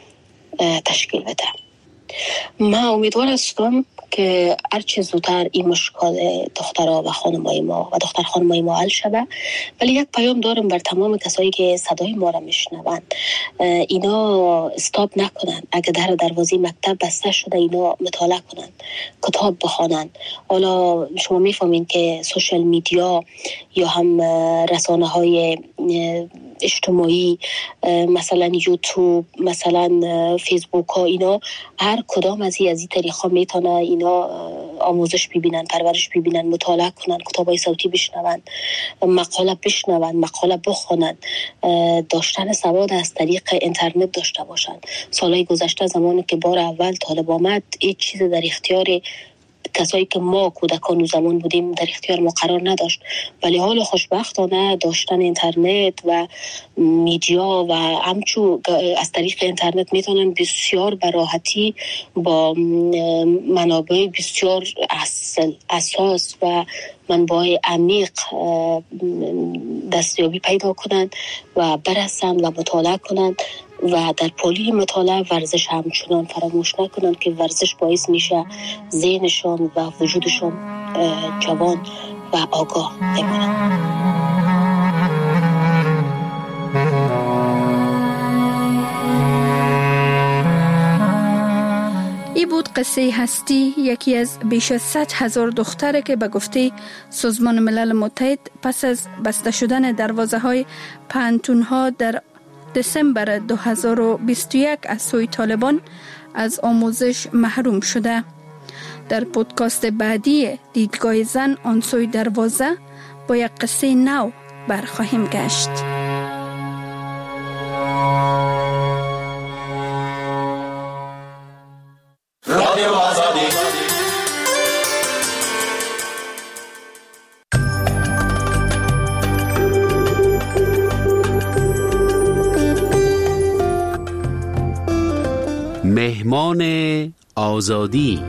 تشکیل بده. من امیدوار هستم که هرچه زودتر این مشکل دخترها و خانمای ما و دختر خانمای ما حل شود. ولی یک پیام دارم بر تمام کسایی که صدای ما را میشنوند، اینا استاپ نکنن. اگه در دروازه مکتب بسته شده اینا مطالعه کنن، کتاب بخوانن. حالا شما میفهمین که سوشال میدیا یا هم رسانه های اجتماعی مثلا یوتیوب، مثلا فیسبوک ها، اینا هر کدام از این طریقا میتونه اینا آموزش ببینن، پرورش ببینن، مطالعه کنن، کتابای صوتی بشنون، مقاله بشنون، مقاله بخونن. داشتن سواد از طریق اینترنت داشته باشن. سالهای گذشته زمانی که بار اول طالب آمد هیچ چیز در اختیار کسایی که ما کودکان و زمان بودیم در اختیار ما قرار نداشت. ولی حال خوشبختانه داشتن اینترنت و میدیا و همچو از طریق اینترنت میتونن بسیار به راحتی با منابع بسیار اساس و منبع عمیق دستیابی پیدا کنند و برسند و مطالعه کنند و در پلی مطالعه ورزش همچنان فراموش نکنند که ورزش باعث میشه ذهنشان و وجودشان جوان و آگاه بمانند. ای بود قصه هستی، یکی از بیش از 100,000 دختره که به گفته سازمان ملل متحد پس از بسته شدن دروازه‌های پانتون‌ها در دسامبر 2021 از سوی طالبان از آموزش محروم شده. در پودکاست بعدی دیدگاه زن آن سوی دروازه با یک قصه نو برخواهیم گشت. مهمان آزادی.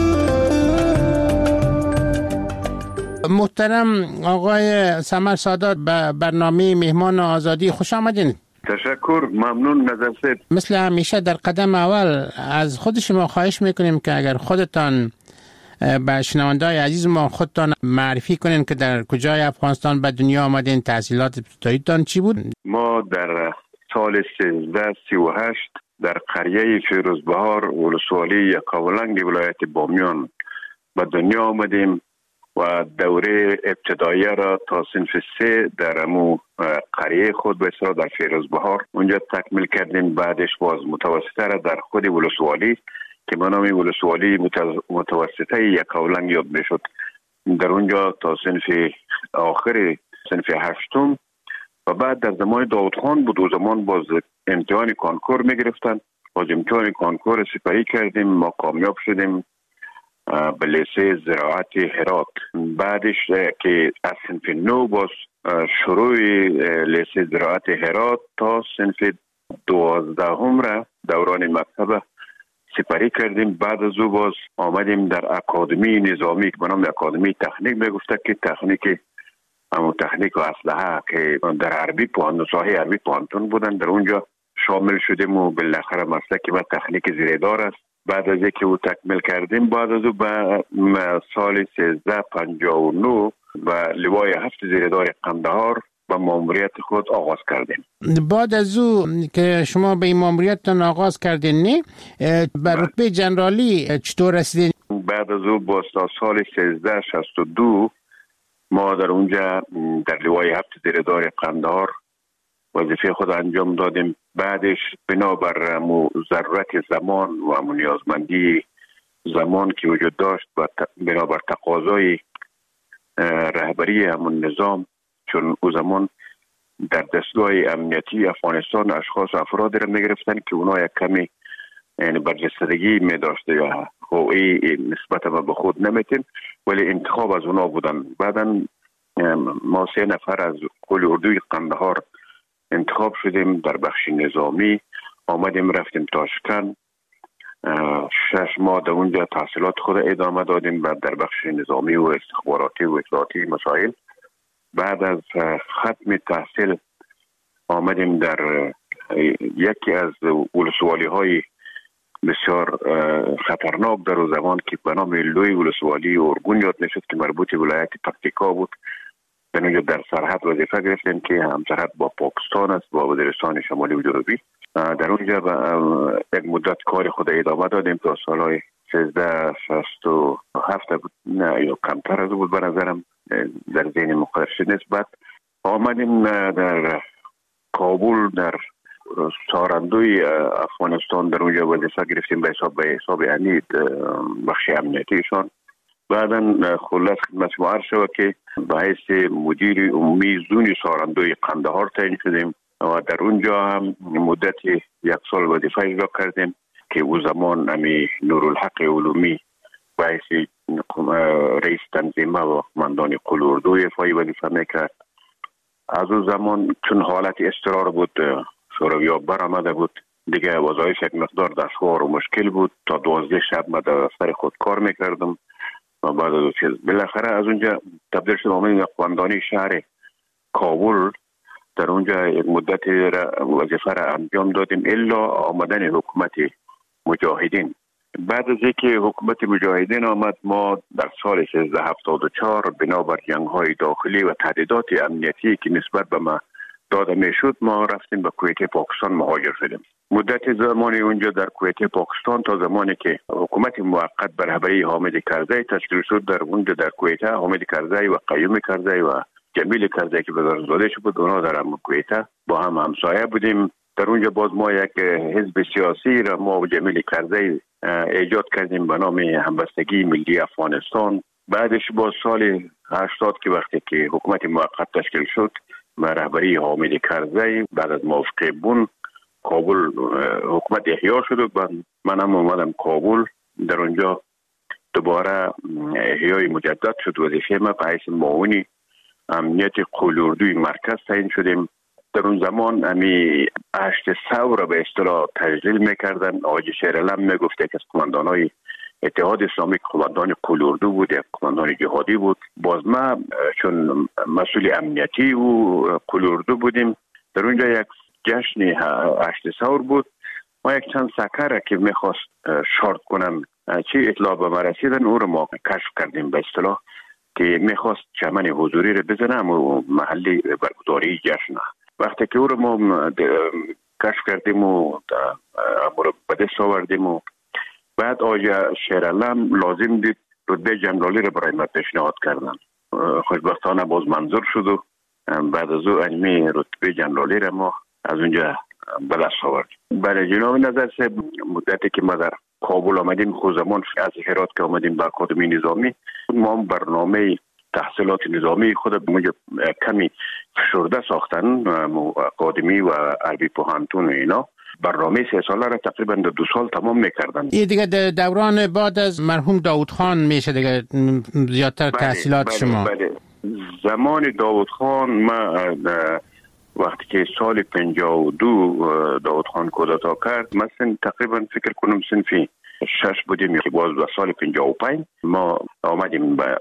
محترم آقای سمر سادات به برنامه مهمان آزادی خوش آمدین. تشکر، ممنون نظر. مثل همیشه در قدم اول از خود شما خواهش میکنیم که اگر خودتان به شنونده‌های عزیز ما خودتان معرفی کنین که در کجای افغانستان به دنیا آمدین، تحصیلات ابتداییتان چی بود؟ ما در سال 1338 در قریه فیروزبهار ولسوالی یکاولنگ ولایت بامیان به دنیا آمدیم و دوره ابتدایی را تا صنف 3 در امو قریه خود به اصطلاح در فیروزبهار اونجا تکمیل کردیم. بعدش باز متوسطه را در خود ولسوالی که به نام ولسوالی متوسطه یکاولنگ یاد میشد در اونجا تا صنف آخر صنف 8م و بعد در زمان داود خان بود و زمان باز امتحان کانکور میگرفتن. باز امتحان کانکور سپری کردیم، ما کامیاب شدیم به لیسه زراعت هرات. بعدش که از صنف 9 باز شروع لیسه زراعت هرات تا صنف 12 را دوران مکتب سپری کردیم. بعد از او باز آمدیم در اکادمی نظامی که به نام اکادمی تکنیک میگفته که تکنیک اما تکنیک و اسلحه که در عربی ساحه عربی پوهنتون بودن، در اونجا شامل شدیم و بالاخره مسلک و تکنیک زیردار است. بعد از اینکه او تکمیل کردیم بعد از او به سال 1359 و لوای 7 زیردار قندهار با ماموریت خود آغاز کردیم. بعد از او که شما به این ماموریتتان آغاز کردین نه به رتبه جنرالی چطور رسیدین؟ بعد از او با سال 1362 ما در اونجا در لوای 7 زیردار قندهار وظیفه خود انجام دادیم. بعدش بنابر ضرورت زمان و نیازمندی زمان که وجود داشت و بنابر تقاضای رهبری همون نظام، چون او زمان در دستگاه امنیتی افغانستان اشخاص افرادی را میگرفتن که اونا یک کمی یعنی برجستگی می داشته یا هویی نسبت به خود نمیتین، ولی انتخاب از اونا بودن. بعدن ما 3 نفر از کل اردوی قندهار انتخاب شدیم در بخش نظامی، آمدیم رفتیم تاشکند 6 ماه در اونجا تحصیلات خود ادامه دادیم و در بخش نظامی و استخباراتی و اطلاعاتی مسائل. بعد از ختم تحصیل آمدیم در یکی از ولسوالی های بسیار خطرناک در اون زمان که به نام لوی ولسوالی ارگون یاد میشد که مربوط ولایت پکتیکا بود. در اونجا در سرحد وظیفه گرفتیم که هم سرحد با پاکستان است، با وزیرستان شمالی و جنوبی. در اونجا یک مدت کار خود ادامه دادیم تا سالهای 1367 بود، نه یا کمتر از بود به نظرم در ذهن مقدرشی نیست. بعد آمدیم در کابل در سارندوی افغانستان در اونجا وظیفه گرفتیم به حساب عنید بخش امنیتیشان. بعداً خلاص خدمت شما عرض شود که به حیث مدیر عمومی زون سارندوی قندهار تعیین شدیم و در اونجا هم مدت 1 سال وظیفه اجرا کردیم که او زمان امی نورالحق علومی به حیث رئیس تنظیمه و قماندان قلوردو ایفای وظیفه میکرد. از اون زمان چون حالت اضطرار بود شوروی‌ها برآمده بود دیگه وظایف یک مقدار دشوار و مشکل بود. تا 12 شب من در سر خود کار میکردم و بعد از چیز بالاخره از اونجا تبدیل شدم آمدیم قماندانی شهر کابل. در اونجا یک مدت وظیفه را انجام دادیم الا آمدن حکومت مجاهدین. بعد از اینکه حکومت مجاهدین آمد ما در سال 1374 بنابر جنگ‌های داخلی و تهدیدات امنیتی که نسبت به ما داده میشد ما رفتیم به کویت پاکستان مهاجر شدیم. مدت زمانی اونجا در کویت پاکستان تا زمانی که حکومت موقت به رهبری حامد کرزی تشکیل شد در اونجا در کویت حامد کرزی و قیوم کرزی و جمیل کرزی که وزارت‌زاده شد اونا در کویت با هم همسایه بودیم. در اونجا باز ما یک حزب سیاسی را ما و جمیل کرزی ایجاد کردیم به نام همبستگی ملی افغانستان. بعدش با سال 80 که وقتی که حکومت موقت تشکیل شد با رهبری حامد کرزی بعد از موافقه بون کابل حکومت احیا شد و من هم اومدم کابل. در اونجا دوباره احیای مجدد شد. وظیفه ما به حیث معاون امنیت قلوردوی مرکز تعیین شدیم. در اون زمان امی هشت ثور به اصطلاح تجلیل میکردن. آقای شیرعلم میگفت که از قماندانای اتحاد اسلامی قماندان قلوردو بود، یک قماندان جهادی بود. باز ما چون مسئول امنیتی و قلوردو بودیم در اونجا یک جشن هشت ثور بود. ما یک چند سکر که میخواست شارت کنم چی اطلاع به ما رسیدن او رو ما کشف کردیم به اصطلاح که میخواست چمن حضوری رو بزنم و محلی برگزاری جشن. وقتی که او رو ما کشف کردیم و به دست آوردیم و بعد آقای شیرعلم لازم دید رتبه جنرالی رو برای ما پیشنهاد کردن. خوشبختانه باز منظور شد و بعد از او انمی رتبه جنرالی رو ما از اونجا به دست آوردیم. برای جناب نظر سه مدتی که ما در کابل آمدیم خود زمان از هرات که آمدیم به اکادمی نظامی ما برنامه تحصیلات نظامی خود موجب کمی فشرده ساختن اکادمی و عربی پوهنتون اینا برنامه 3 ساله را تقریبا 2 سال تمام میکردن. این دیگه دوران بعد از مرحوم داود خان میشه دیگه زیادتر تحصیلات شما. بله. زمان داود خان ما وقتی که سال 52 داود خان کودتا کرد مثلا تقریبا فکر کنم صنفی 6 بودیم که باز به سال 55 ما آمدیم به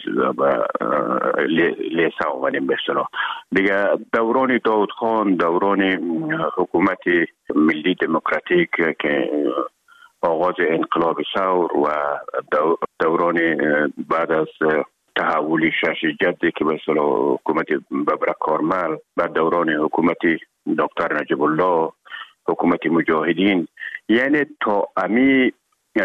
لیسا آمدیم به اصطلاح دیگه. دوران داود خان دوران حکومت ملی دموکراتیک که آغاز انقلاب ثور و دوران بعد از تحول 6 جدی که به اصطلاح حکومت ببرک کارمل بعد دوران حکومت دکتر نجیب الله حکومت مجاهدین یعنی تا امی از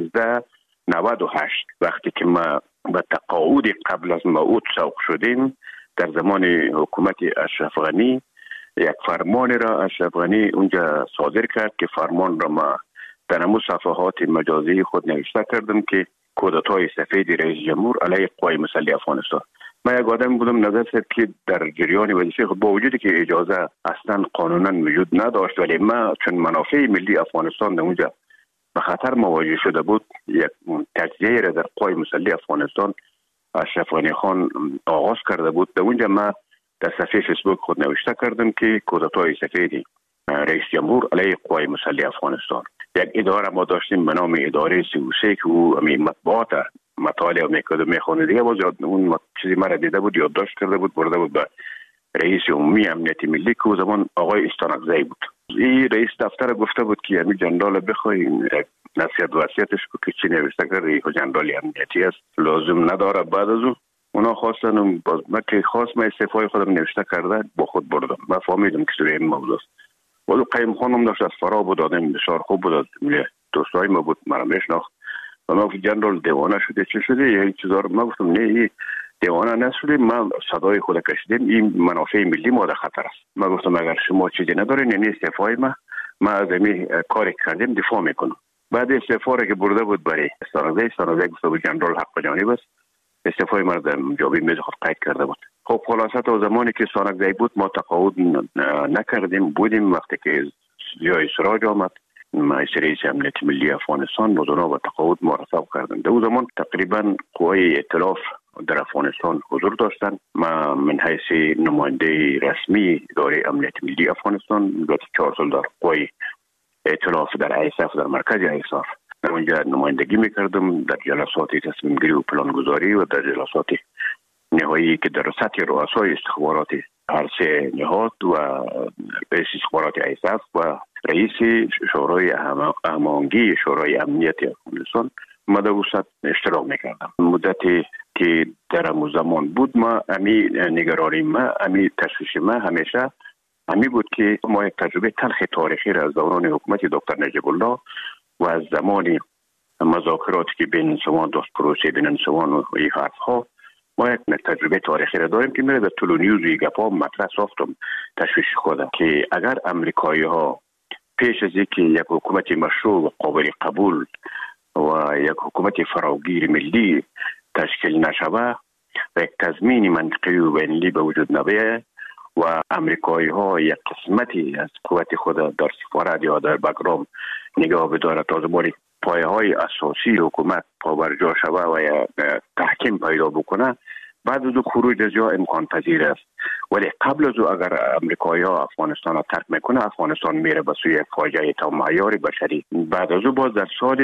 1398 وقتی که ما به تقاعد قبل از موعود سوق شدیم در زمان حکومت اشرف غنی یک فرمان را اشرف غنی اونجا صادر کرد که فرمان را ما در همون صفحات مجازی خود نوشته کردم که کودتای سفید رئیس جمهور علیه قوای مسلح افغانستان. من یک آدم بودم نظر سر که در جریان وظیفه خود با وجودی که اجازه اصلا قانونا وجود نداشت ولی ما چون منافع ملی افغانستان در اونجا به خطر مواجه شده بود یک تجزیه را در قوای مسلح افغانستان اشرف غنی خان آغاز کرده بود. در اونجا ما در صفحه فیسبوک خود نوشته کردم که کودتای سفید رئیس جمهور علیه قوای مسلح افغانستان. یک اداره ما داشتیم به نام اداره 33 که او مطبوعات مطالعه میکرد و میخونه دیگه باز اون چیزی مرا دیده بود یادداشت کرده بود برده بود به رئیس عمومی امنیت ملی که او زمان آقای استانکزی بود. این رئیس دفتر گفته بود که همین جنرال بخواین نصیحت وصیتش که چی نوشته کرده جنرال امنیتی است لازم نداره. بعد از اونا خواستن باز من که خواست من استعفای خودم نوشته کرده با خود بردم. من فهمیدم که سوی این موضوع است. ولی قیم خانم داشت از فرا بود آدم بسیار خوب بود دوستای ما بود مرا میشناخت و ما گفت جنرال دیوانه شده چی شده یه چیزا رو ما گفتم نه این دیوانه نشده ما صدای خود کشیدیم این منافع ملی ما در خطر است. ما گفتم اگر شما چیزی ندارین یعنی استعفای ما از این کاری کردیم دفاع میکنم. بعد استعفا که برده بود برای استانکزی گفته بود جنرال حق جانب است استعفای ما در جوابی میز خود قید کرده بود. خب خلاصه تا زمانی که استانکزی بود ما تقاعد نکردیم بودیم. وقتی که جای سراج آمد رئیس امنیت ملی افغانستان با جناب تقاعد مرافق کردند. در اون زمان تقریبا قوای ائتلاف در افغانستان حضور داشتند. من حیث نماینده رسمی اداره امنیت ملی افغانستان مدت 4 سال در قوای ائتلاف در ایساف در مرکز ایساف در اونجا نمایندگی میکردم در جلسات تصمیم گیری و پلانگذاری و در جلسات نهایی که در سطح رؤسای استخبارات هر سه نهاد و رئیس استخبارات ایساف و رئیس شورای هماهنگی شورای امنیت افغانستان مدوسط اشتراک میکردم. مدتی که در اون زمان بود ما نگرانی ما تشویش ما همیشه بود که ما یک تجربه تلخ تاریخی را از دوران حکومت دکتر نجیب الله و از زمان مذاکراتی که بین انسوان داشت پروسه بین انسوان و این حرف ها ما یک تجربه تاریخی را داریم که میره در تلونیوز و گپا مطرح ساختم تشویش خودم که اگر امریکایی ها پیش از اینکه یک حکومت مشروع و قابل قبول و یک حکومت فراگیر ملی تشکیل نشوه و یک تضمین منطقی و بین‌المللی به وجود نبیه و امریکایی ها یک قسمتی از قوت خود در سفارت یا در بگرام نگاه بداره تا زمانی پایه های اساسی حکومت پابرجا شوه و تحکیم پیدا بکنه، بعد از خروج از جا امکان پذیر است. ولی قبل از اگر امریکایی ها افغانستان را ترک میکنه، افغانستان میره به سوی فاجعه تا معیار بشری. بعد از باز در سال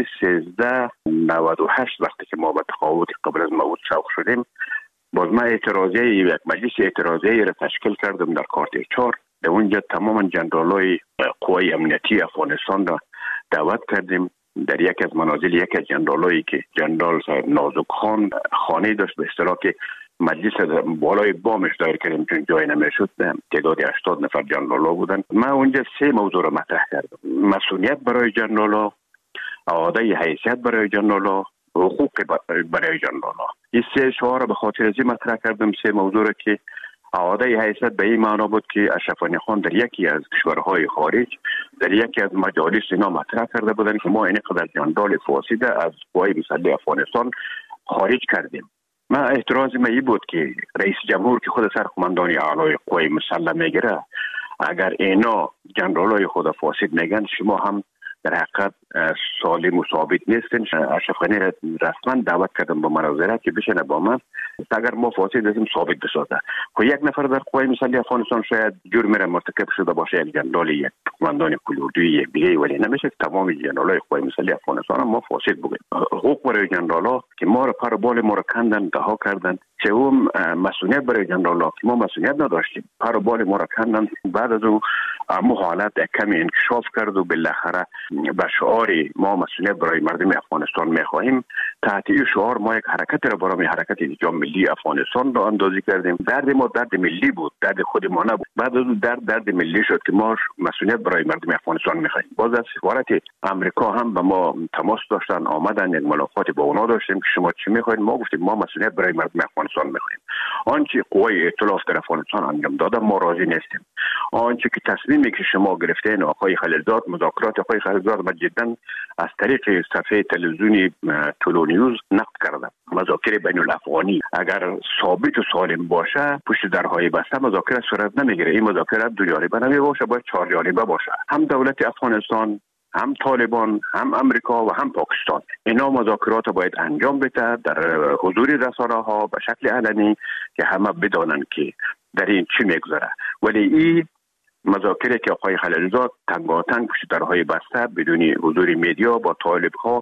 1398 وقتی که ما به تقاعد قبل از موعود سوق شدیم، باز ما یک مجلس اعتراضی را تشکیل کردم در کارت 4. در اونجا تمام جنرالای قوای امنیتی افغانستان را دعوت کردیم. در یک از منازل یک از جنرالایی که جنرال صاحب نازک خان خانه داشت به اشتراک مجلس بالای بامش دایر کردیم چون جای نمیشد. تعداد 80 نفر جنرالا بودن. من اونجا 3 موضوع را مطرح کردم: مسئولیت برای جنرالا، اعاده حیثیت برای جنرالا، حقوق برای جنرالا. این 3 شعار را به خاطر ازی مطرح کردم. 3 موضوع را که اعاده حیثیت به این معنا بود که اشرف غنی خان در یکی از کشورهای خارج در یکی از مجالس اینا مطرح کرده بودن که ما این قدر جنرال فاسد از قوای مسلح افغانستان خارج کردیم. من اعتراض من این بود که رئیس جمهور که خود سرقماندان اعلای قوای مسلح میگیره، اگر اینا جنرالای خود فاسد میگن، شما هم در حقیقت سالم و ثابت نیستن. اشرف غنی را رسما دعوت کردم با مناظره که بشینه با من، اگر ما فاسد هستیم ثابت بسازه. که یک نفر در قوای مسلح افغانستان شاید جرم را مرتکب شده باشه، یک جنرال، یک قماندان کلوردوی، یک دیگه، ولی نمیشه تمام جنرالای قوای مسلح افغانستان ما فاسد بگیم. حقوق برای جنرالا که ما را پر بال ما را کندن، رها کردن. سوم مسئولیت برای جنرالا که ما مسئولیت نداشتیم، پر بال ما را کندن. بعد از اون حالت کمی انکشاف کرد و بالاخره به شعار ما مسئولیت برای مردم افغانستان میخواهیم، تحت این شعار ما یک حرکت را برای حرکت اتحاد ملی افغانستان را اندازی کردیم. درد ما درد ملی بود، درد خود ما نبود. بعد از اون درد ملی شد که ما مسئولیت برای مردم افغانستان میخواهیم. باز از سفارت امریکا هم به ما تماس داشتن، آمدن، یک ملاقات با اونا داشتیم که شما چی میخواید؟ ما گفتیم ما مسئولیت برای مردم افغانستان میخواهیم. آنچه قوای ائتلاف در افغانستان انجام دادن ما راضی نیستیم. آنچه که تصمیمی که شما گرفتین آقای خلیلزاد، مذاکرات آقای خلیلزاد جدا از طریق صفحه تلویزیونی تلونیوز نقد کردم. مذاکره بین الافغانی اگر ثابت و سالم باشه، پشت درهای بسته مذاکره صورت نمیگیره. این مذاکره دو جانبه نمی باشه، باید 4 جانبه باشه. هم دولت افغانستان، هم طالبان، هم امریکا و هم پاکستان. اینا مذاکرات باید انجام بده در حضور رسانه ها به شکل علنی که همه بدانن که در این چی میگذره. ولی این مذاکره که آقای خلیلزاد تنگاتنگ پشت درهای بسته بدون حضور میدیا با طالب ها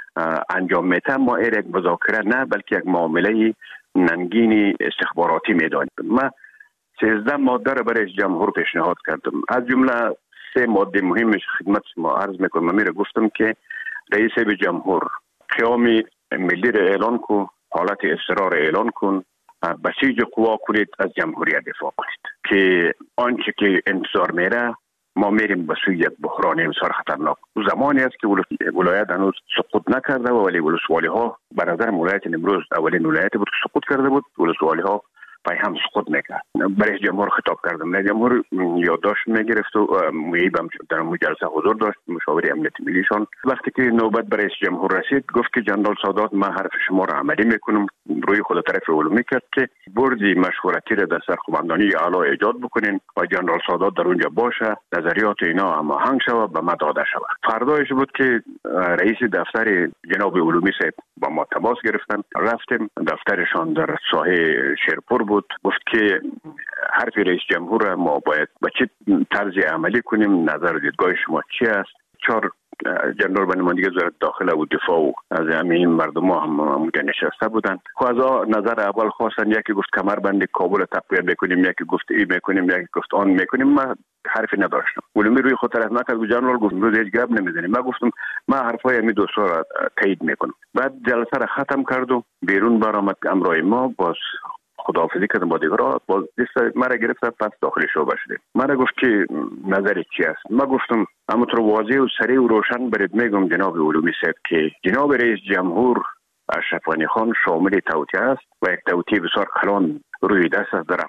انجام میده، ما این یک مذاکره نه بلکه یک معامله ننگین استخباراتی میدانیم. ما 13 ماده را برای جمهور پیشنهاد کردم. از جمله 3 ماده مهمش خدمت شما عرض میکنم. من میره گفتم که رئیس جمهور قیام ملی را اعلان کن، حالت اضطرار اعلان کن، بسیج قوا کنید، از جمهوریت دفاع کنید که آنچه که انتظار میره ما میریم به سوی یک بحران بسیار خطرناک. زمانی است که ولایت هنوز سقوط نکرده و ولی ولسوالی ها به نظر ولایت امروز اولین ولایت بود که سقوط کرده بود. ولسوالی ها پای هم سقوط میکرد. برای جمهور خطاب کردم. رئیس جمهور یادداشت میگرفت و میبم در جلسه حضور داشت، مشاور امنیت ملیشان. وقتی که نوبت برای جمهور رسید گفت که جنرال سادات ما حرف شما را عملی میکنم. روی خود طرف علومی کرد که بردی مشورتی را در سرخوبندانی اعلی ایجاد بکنین و جنرال سادات در اونجا باشه، نظریات اینا هماهنگ شود به ما داده شود. فردایش بود که رئیس دفتر جناب علومی صاحب با ما تماس گرفتن. رفتیم دفترشان در ساحه شیرپور بود. گفت که حرف رئیس جمهور ما باید به چه طرز عملی کنیم، نظر و دیدگاه شما چی است؟ 4 جنرال به نمایندگی وزارت داخله و دفاع و از همین مردم هم اونجا نشسته بودن. از نظر اول خواستن، یکی گفت کمربند کابل تقویت بکنیم، یکی گفت ای میکنیم، یکی گفت آن میکنیم. ما حرفی نداشتم. علومی روی خود طرف نکرد و جنرال گفت روز هیچ گپ نمیزنیم. ما گفتم ما حرفای همین دوستا را تایید میکنم. بعد جلسه را ختم کرد و بیرون برآمد. امرای ما باز خداحافظی کردم با دیگران. باز دست مرا گرفت، پس داخل شعبه شدیم. مرا گفت که نظر چی است؟ ما گفتم همونطور واضح و سریع و روشن برید میگم جناب علومی صاحب که جناب رئیس جمهور اشرف غنی خان شامل توطئه است و یک توطئه بسیار کلان روی دست است در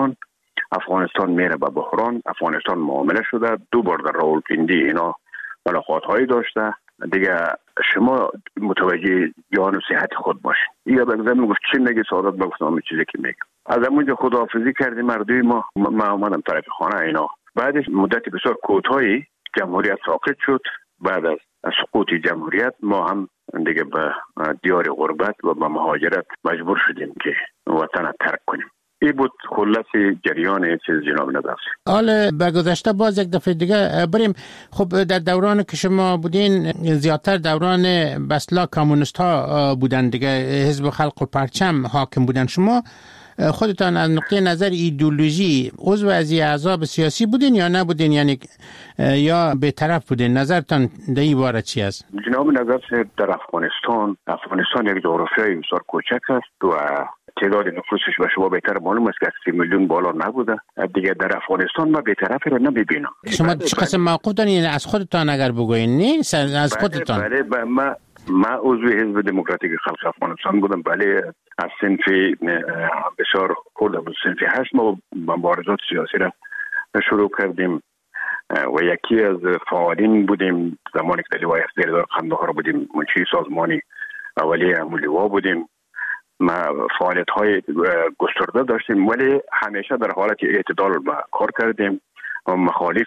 افغانستان میره به بحران. افغانستان معامله شده، 2 بار در راولپیندی اینا ملاقات هایی داشته. دیگه شما متوجه جان و صحت خود باشین. یا بگذارم گفت چی میگی سعادت؟ بگفتم همین چیزی که میگم. از همونجا خداحافظی کردیم مردوی ما آمدم طرف خانه اینا. بعدش مدت بسیار کوتاهی جمهوریت ساقط شد. بعد از سقوط جمهوریت ما هم دیگه به دیار غربت و به مهاجرت مجبور شدیم که وطن را ترک کنیم. این بود خلاصه جریان چیز جناب نظر. حالا به گذشته باز یک دفعه دیگه بریم. خب در دوران که شما بودین زیادتر دوران بسلا کمونیست ها بودن دیگه، حزب خلق و پرچم حاکم بودن. شما خودتان از نقطه نظر ایدئولوژی عضو از احزاب سیاسی بودین یا نبودین، یعنی یا به طرف بودین؟ نظرتان در این باره چی است؟ جناب نظر در افغانستان یک جغرافیای بسیار کوچک است و تعداد نفوسش به شما بهتر معلوم است که 30 میلیون بالا نبوده. دیگه در افغانستان ما بی‌طرفی را نمی‌بینم. شما چه قسم موقف دارین از خودتان اگر بگوین؟ نیست از خودتان. بله ما عضو حزب دموکراتیک خلق افغانستان بودم. بله از صنف بسیار خرد بود، صنف 8 ما مبارزات سیاسی را شروع کردیم و یکی از فعالین بودیم. زمانی که لوای زیردار قندهار بودیم منشی سازمانی اولیه لوا بودیم. ما فعالیت های گسترده داشتیم ولی همیشه در حالت اعتدال کار کردیم و مخالف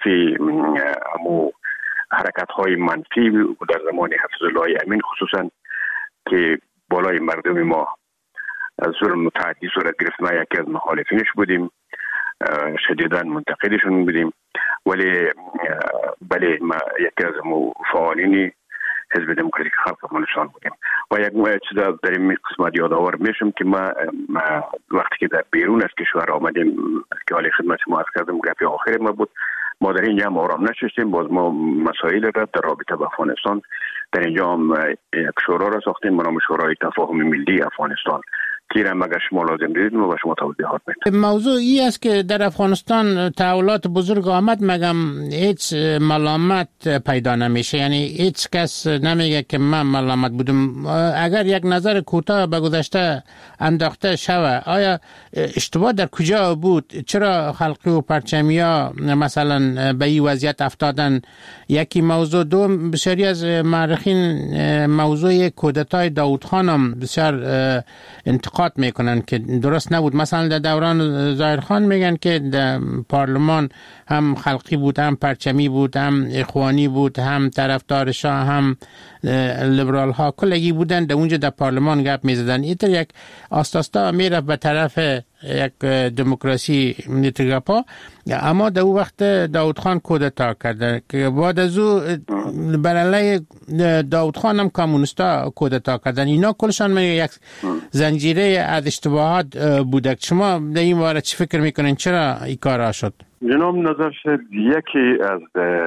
حرکت های منفی در زمان حفظ الله امین خصوصا که بالای مردم ما ظلم متعدی صورت گرفت. ما یکی از مخالفینش بودیم، شدیداً منتقدشون بودیم. ولی بله ما یکی از فعالین حزب دموکراتیک خلق افغانستان بودیم و یک چیز در این قسمت یادآور میشم که ما وقتی که در بیرون از کشور آمدیم که حالی خدمت ما از کردم گپی آخر ما بود، ما در اینجا هم آرام نشستیم. باز ما مسائل را در رابطه با افغانستان در اینجا هم یک شورا را ساختیم به نام شورای تفاهم ملی افغانستان که را مگر شما لازم دیدید ما به شما توضیحات میدیم. موضوع ای است که در افغانستان تحولات بزرگ آمد، مگم هیچ ملامت پیدا نمیشه، یعنی هیچ کس نمیگه که من ملامت بودم. اگر یک نظر کوتاه به گذشته انداخته شود، آیا اشتباه در کجا بود؟ چرا خلقی و پرچمیا مثلا به این وضعیت افتادن؟ یکی موضوع. دوم، بسیاری از مورخین موضوع کودتای داود خان هم بسیار انتقاد میکنن که درست نبود. مثلا در دوران ظاهر خان میگن که در پارلمان هم خلقی بود، هم پرچمی بود، هم اخوانی بود، هم طرفدار شاه، هم لیبرال ها کلگی بودن. در اونجا در پارلمان گپ میزدن. اینطور یک آستاستا میره به طرف یک دموکراسی نیتگاپا. اما در اون وقت داود خان کودتا کرده که بعد از او بر علیه داود خان هم کمونیستا کودتا کردن. اینا کلشان یک زنجیره از اشتباهات بوده. شما در این باره چی فکر میکنین؟ چرا این کارا شد؟ جناب نظر شد یکی از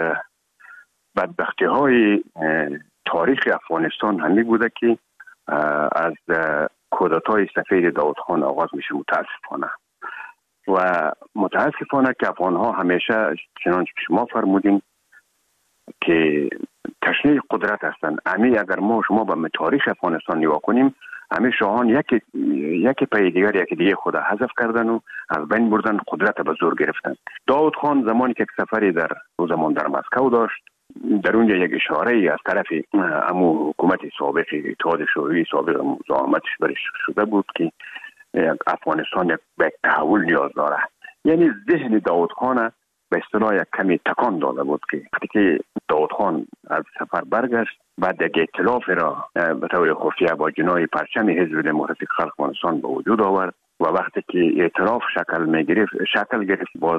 بدبختی های تاریخ افغانستان همی بوده که از کودتای سفید داود خان آغاز میشه. متاسفانه که افغان ها همیشه چنانچه که شما فرمودین که تشنه قدرت هستند. امی اگر ما شما به تاریخ افغانستان نگاه کنیم، همه شاهان یکی پای دیگر یکی دیگه خود حذف کردن و از بین بردن، قدرت به زور گرفتن. داود خان زمانی که یک سفری در او زمان در مسکو داشت، در اونجا یک اشاره از طرف امو حکومت سابق اتحاد شوروی سابق مزاحمتش برش شده بود که افغانستان یک تحول نیاز داره. یعنی ذهن داود خان به اصطلاح یک کمی تکان داده بود که وقتی که داود خان از سفر برگشت، بعد یک ائتلاف را به طور خفیه با جناح پرچم حزب دموکراتیک خلق افغانستان به وجود آورد و وقتی که ائتلاف شکل گرفت، باز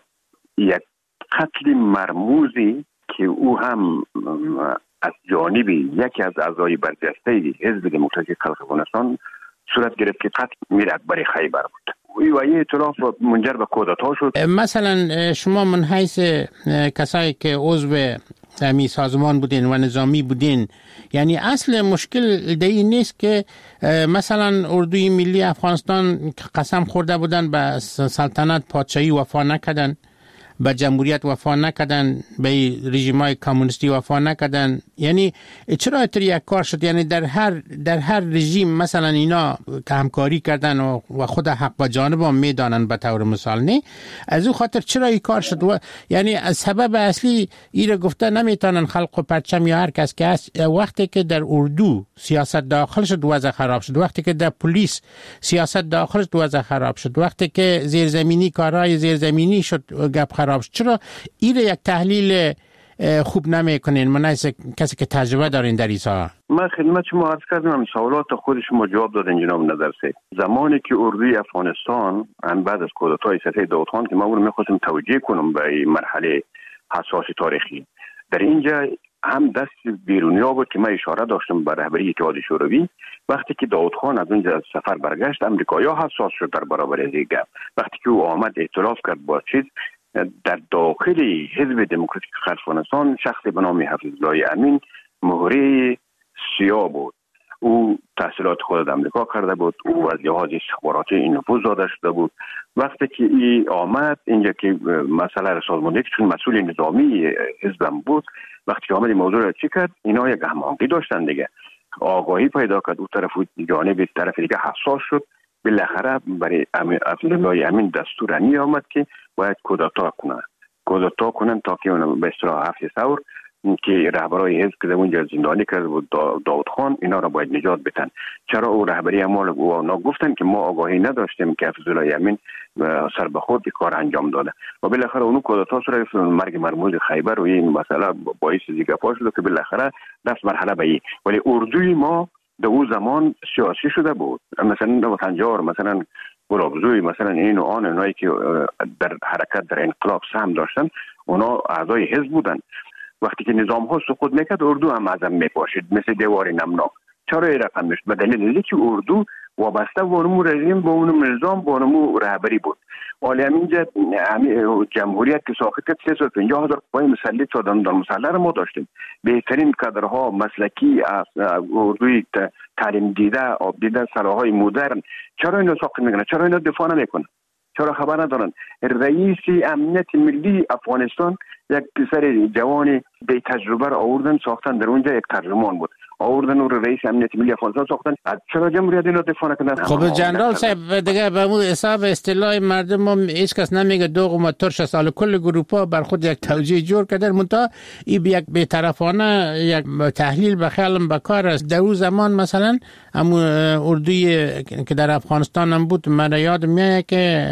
یک قتل مرموزی که او هم از جانب یکی از اعضای برجسته حزب دموکراتیک خلق افغانستان صورت گرفت که قتل میر اکبر خیبر بود و این ائتلاف منجر به کودتا شد. مثلا شما من حیث کسایی که عضو می سازمان بودین و نظامی بودین، یعنی اصل مشکل دی نیست که مثلا اردوی ملی افغانستان قسم خورده بودن به سلطنت پادشاهی وفا نکردن، به جمهوریت وفا نکردن، به رژیم‌های کمونیستی وفا نکردن، یعنی چرا اینطوری یک کار شد؟ یعنی در هر رژیم مثلا اینا که همکاری کردن و خود حق با جانب هم میدانن به طور مثال، نه از او خاطر چرا این کار شد؟ و یعنی از سبب اصلی ایره گفته نمیتونن خلق و پرچم یا هر کس که هست، وقتی که در اردو سیاست داخل شد وضع خراب شد، وقتی که در پلیس سیاست داخل شد وضع خراب شد، وقتی که زیرزمینی کارهای زیرزمینی شد گپ خراب شد. چرا این یک تحلیل خوب نمیکنین؟ من کسی که تجربه دارین در ایسا. من خدمت شما عرض کردم، سوالات خود شما جواب دادن جناب نظرسید. زمانی که اردوی افغانستان بعد از کودتای سطح داود خان که ما اون میخواستم توجیه کنم به مرحله حساس تاریخی، در اینجا هم دست بیرونیا بود که من اشاره داشتم به رهبری اتحاد شوروی. وقتی که داود خان از اونجا از سفر برگشت، امریکایی‌ها حساس شد در برابر از این گپ. وقتی که او آمد ائتلاف کرد با چیز در داخل حزب دموکراتیک خلق افغانستان، شخص به نام حفیظالله امین مهره سیاه بود. او تحصیلات خود در امریکا کرده بود، او از لحاظ استخباراتی این نفوذ داده شده بود. وقتی که ای آمد اینجا که مسئله را سازماندهی، چون مسئول نظامی حزبم بود، وقتی که آمد این موضوع را چی کرد، اینا یک هماهنگی داشتن دیگه، آگاهی پیدا کرد، او طرف جانب طرف دیگه حساس شد. بالاخره برای حفیظالله امین دستور می آمد که باید کودتا کنن تا که به اصطلاح 7 ثور که رهبرای حزب که اونجا زندانی کرده بود داود خان، اینا را باید نجات بدن. چرا او رهبری اعمال اونا گفتن که ما آگاهی نداشتیم که حفیظالله امین سر به خود کار انجام داده و بالاخره اونو کودتا صورت مرگ مرموز خیبر و این مسئله باعث دیگه پاش شد که بالاخره رفت مرحله به این. ولی اردوی ما در اون زمان سیاسی شده بود، مثلا در وطنجار، مثلا گلابزوی، مثلا این و آن، اونایی که در حرکت در انقلاب سهم داشتن، اونا اعضای حزب بودن. وقتی که نظام ها سقوط میکرد، اردو هم ازم میپاشید مثل دیوار نمناک. چرا این رقم میشد؟ به دلیل که اردو وابسته به اونمو رژیم، به اونمو نظام، به اونمو رهبری بود. حالا همینجا جمهوریت که ساخت کرد 350,000 قوای مسلح تا در مسلح را ما داشتیم. بهترین کادرها مسلکی اردوی تعلیم دیده، آب دیده، سلاحهای مدرن. چرا اینا ساخت میکنن؟ چرا اینا دفاع نمیکنن؟ چرا خبر ندارن؟ رئیس امنیت ملی افغانستان یک پسر جوان به تجربه را آوردن ساختن، در اونجا یک ترجمان بود، آوردن او رئیس امنیت ملی افغانستان ساختن. چرا جمهوریت اینا دفاع نکنن؟ خب جنرال صاحب دیگه به مو حساب اصطلاح مردم هم هیچ کس نمیگه دوغ و ترش سال کل گروپا بر خود یک توجیه جور کردن، منتها این یک بی‌طرفانه یک تحلیل به خیالم بکار است. در اون زمان مثلا همون اردوی که در افغانستان هم بود، من یاد میاد که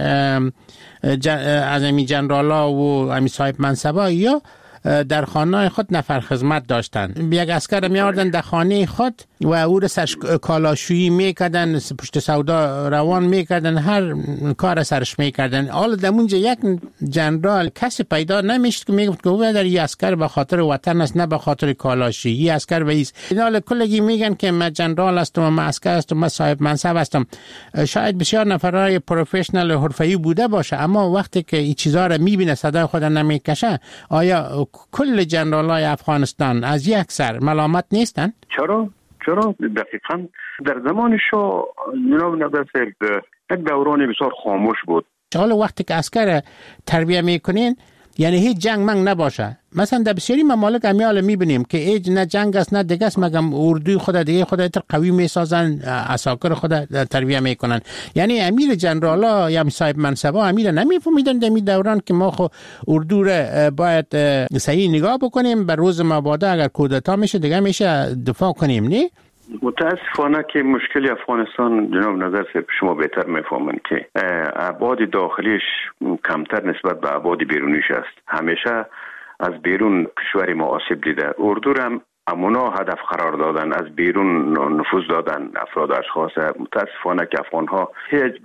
از امی جنرالا و امی صاحب منصبا یا در خانه خود نفر خدمت داشتن. یک عسکر می آوردن در خانه خود و او را سرش کالاشویی میکردن، پشت سودا روان میکردن، هر کار سرش میکردن. حالا در اونجا یک جنرال کسی پیدا نمیشد که میگفت که او در این عسکر به خاطر وطن است، نه به خاطر کالاشویی. این عسکر به ایست. حالا کلگی میگن که من جنرال هستم و من عسکر هستم، من صاحب منصب هستم. شاید بسیار نفرای پروفشنال حرفه‌ای بوده باشه، اما وقتی که این چیزا را میبینه صدای خود نمیکشه، آیا کل جنرالای افغانستان از یک سر ملامت نیستن؟ چرا دقیقاً در زمان شاه جناب نظرسید یک دوران بسیار خاموش بود. حالا وقتی که عسکر تربیه میکنین، یعنی هیچ جنگ منگ نباشه. مثلا در بسیاری ممالک امیال میبینیم که هیچ نه جنگ است نه دیگه است، مگم اردوی خود دیگه خود تر قوی میسازن، عساکر خود تربیه میکنن. یعنی امیر جنرالا یا صاحب منصبا امیر نمیفهمیدن در می دوران که ما خو اردو را باید صحیح نگاه بکنیم، بر روز مبادا اگر کودتا میشه دیگه میشه دفاع کنیم. نه متاسفانه که مشکل افغانستان جناب نظر شما بهتر میفهمند که ابعاد داخلیش کمتر نسبت به ابعاد بیرونیش است. همیشه از بیرون کشور ما آسیب دیده. اردو هم امونا هدف قرار دادن، از بیرون نفوذ دادن افراد اشخاص. متاسفانه که افغانها هیچ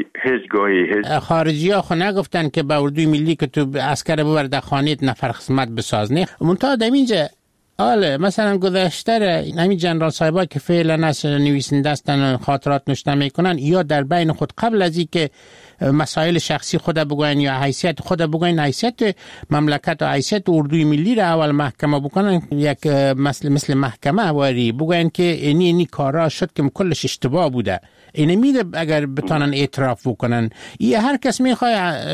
گاهی خارجی ها خو نگفتن که به اردوی ملی که تو عسکر ببر در خانیت نفر خدمت بساز. نه منتها در اینجا آله مثلا گذشته همین جنرال صاحبا که فعلا از نویسنده هستن خاطرات نوشته میکنن، یا در بین خود قبل از اینکه مسائل شخصی خود بگوین یا حیثیت خود بگوین، حیثیت مملکت و حیثیت اردوی ملی را اول محکمه بکنن، یک مثل محکمه واری بگوین که اینی کارا شد که کلش اشتباه بوده. اینه میده اگر بتونن اعتراف بکنن. یه هر کس میخواد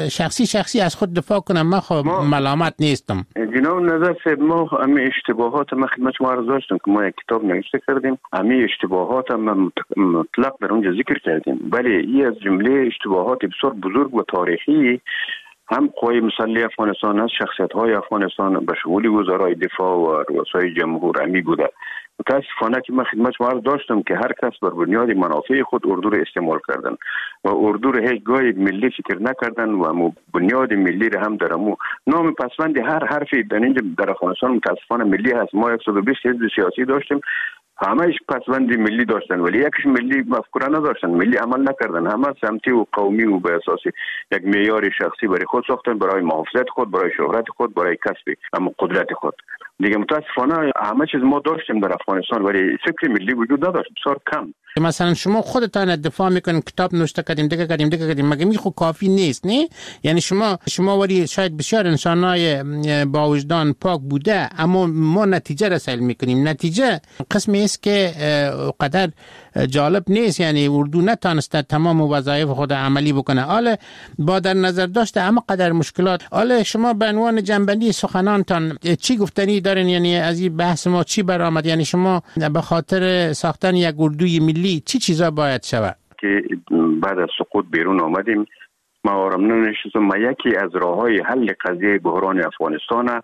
شخصی از خود دفاع کنه. من ملامت نیستم. جناب نظر صاحب، ما همه اشتباهات ما خدمت شما عرض داشتم که ما یک کتاب نوشته کردیم، همه اشتباهات ما مطلق در اونجا ذکر کردیم. ولی این از جمله اشتباهات بسیار بزرگ و تاریخی هم قوای مسلح افغانستان از شخصیت‌های افغانستان به شمول وزرای دفاع و رؤسای جمهور امی بوده. متاسفانه که من خدمت شما عرض داشتم که هر کس بر بنیاد منافع خود اردو رو استعمال کردن و اردو رو هیچ گاهی ملی فکر نکردن و بنیاد ملی رو هم در نام پسوند هر حرفی در افغانستان متاسفانه ملی هست. ما 120 حزب سیاسی داشتیم، همهش پسوند ملی داشتن ولی یکیش ملی مفکوره نداشتن، ملی عمل نکردن. همه سمتی و قومی و به اساس یک معیار شخصی برای خود ساختن، برای محافظت خود، برای شهرت خود، برای کسب اما قدرت خود. دیگه متاسفانه همه چیز ما داشتیم در افغانستان ولی فکر ملی وجود نداشت، بسیار کم. مثلا شما خودتان دفاع میکنین، کتاب نوشته کردیم دیگه کردیم مگه می خو کافی نیست؟ نه یعنی شما ولی شاید بسیار انسانای با وجدان پاک بوده، اما ما نتیجه رسول میکنیم. نتیجه قسمی است که قدر جالب نیست. یعنی اردو نتانسته تمام وظایف خود عملی بکنه. حالا با در نظر داشته اما قدر مشکلات، حالا شما به عنوان جنبندی سخنانتان چی گفتنی دارین؟ یعنی از این بحث ما چی برآمد؟ یعنی شما به خاطر ساختن یک اردوی ملی چی چیزا باید شود؟ که بعد از سقوط بیرون آمدیم، ما آرام ننشستم. ما یکی از راههای حل قضیه بحران افغانستان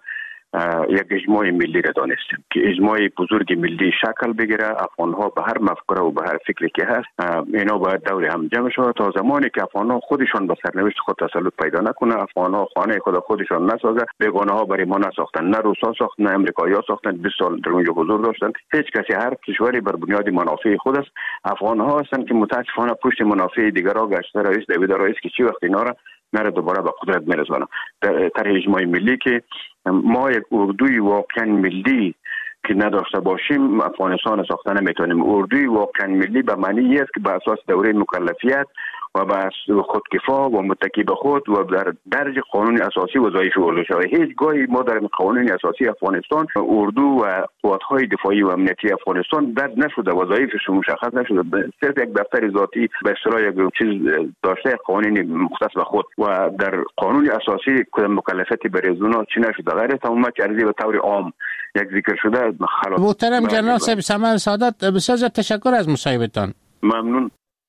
یک اجماع ملی را دانستیم که اجماع بزرگ ملی شکل بگیره. افغانها به هر مفکوره و به هر فکری که هست اینا باید دور هم جمع شود تا زمانی که افغانها خودشان به سرنوشت خود تسلط پیدا نکنه، افغانها خانه خودشان نسازه. بیگانه ها برای ما نساختن، نه روسا ساختن، نه امریکایی‌ها ساختن، 20 سال در اونجا حضور داشتن. هیچ کسی، هر کشوری بر بنیاد منافع خود است. افغانها هستند که متاسفانه پشت منافع دیگرها گشته. رئیس دوید رئیس که چی وقت اینا را نره دوباره به قدرت میرسونه. در اجماع ملی که ما یک اردوی واقعا ملی که نداشته باشیم افغانستان ساخته نمیتونیم. اردوی واقعا ملی به معنی است که به اساس دوره مکلفیت و به خودکفا و متکی به خود و در درج قانون اساسی وظایف اردو شود. هیچ گاهی ما در قانون اساسی افغانستان اردو و قوات‌های دفاعی و امنیتی افغانستان درج نشده، وظایفش مشخص نشده. صرف یک دفتر ذاتی به اصطلاح یک چیز داشته، قانون مختص به خود و در قانون اساسی کدام مکلفیتی برای زونا چی نشده. غیر تمام چیزی به طور عام یک ذکر شده. محترم جنرال صاحب سمر سعادت، بسیار تشکر از مصاحبتان. ممنون.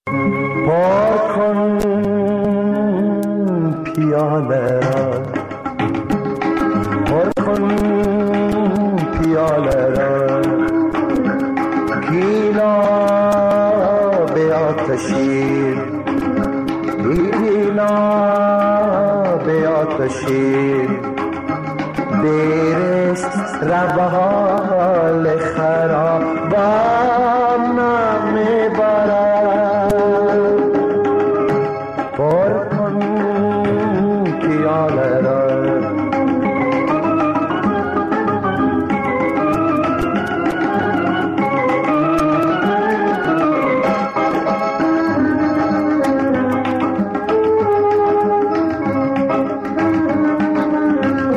پاک کن پیاله را، پر کن پیاله را، گیلا به آتشین، گیلا به آتشین، بیرست روال خرابان نمیبرد. پر کن پیاله را،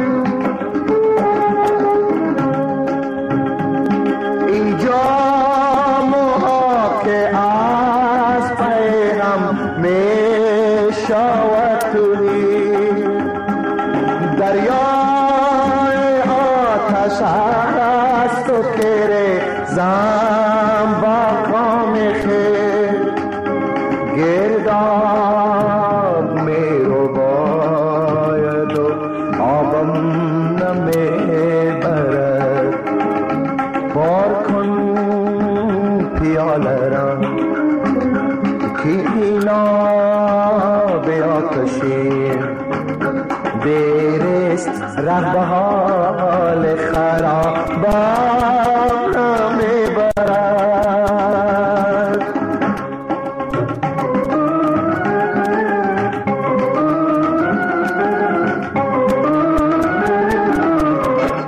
اینجا است و کره زم با کام خیر گرداب می رو باید و آبم نمی برد بار کن پیاله را کی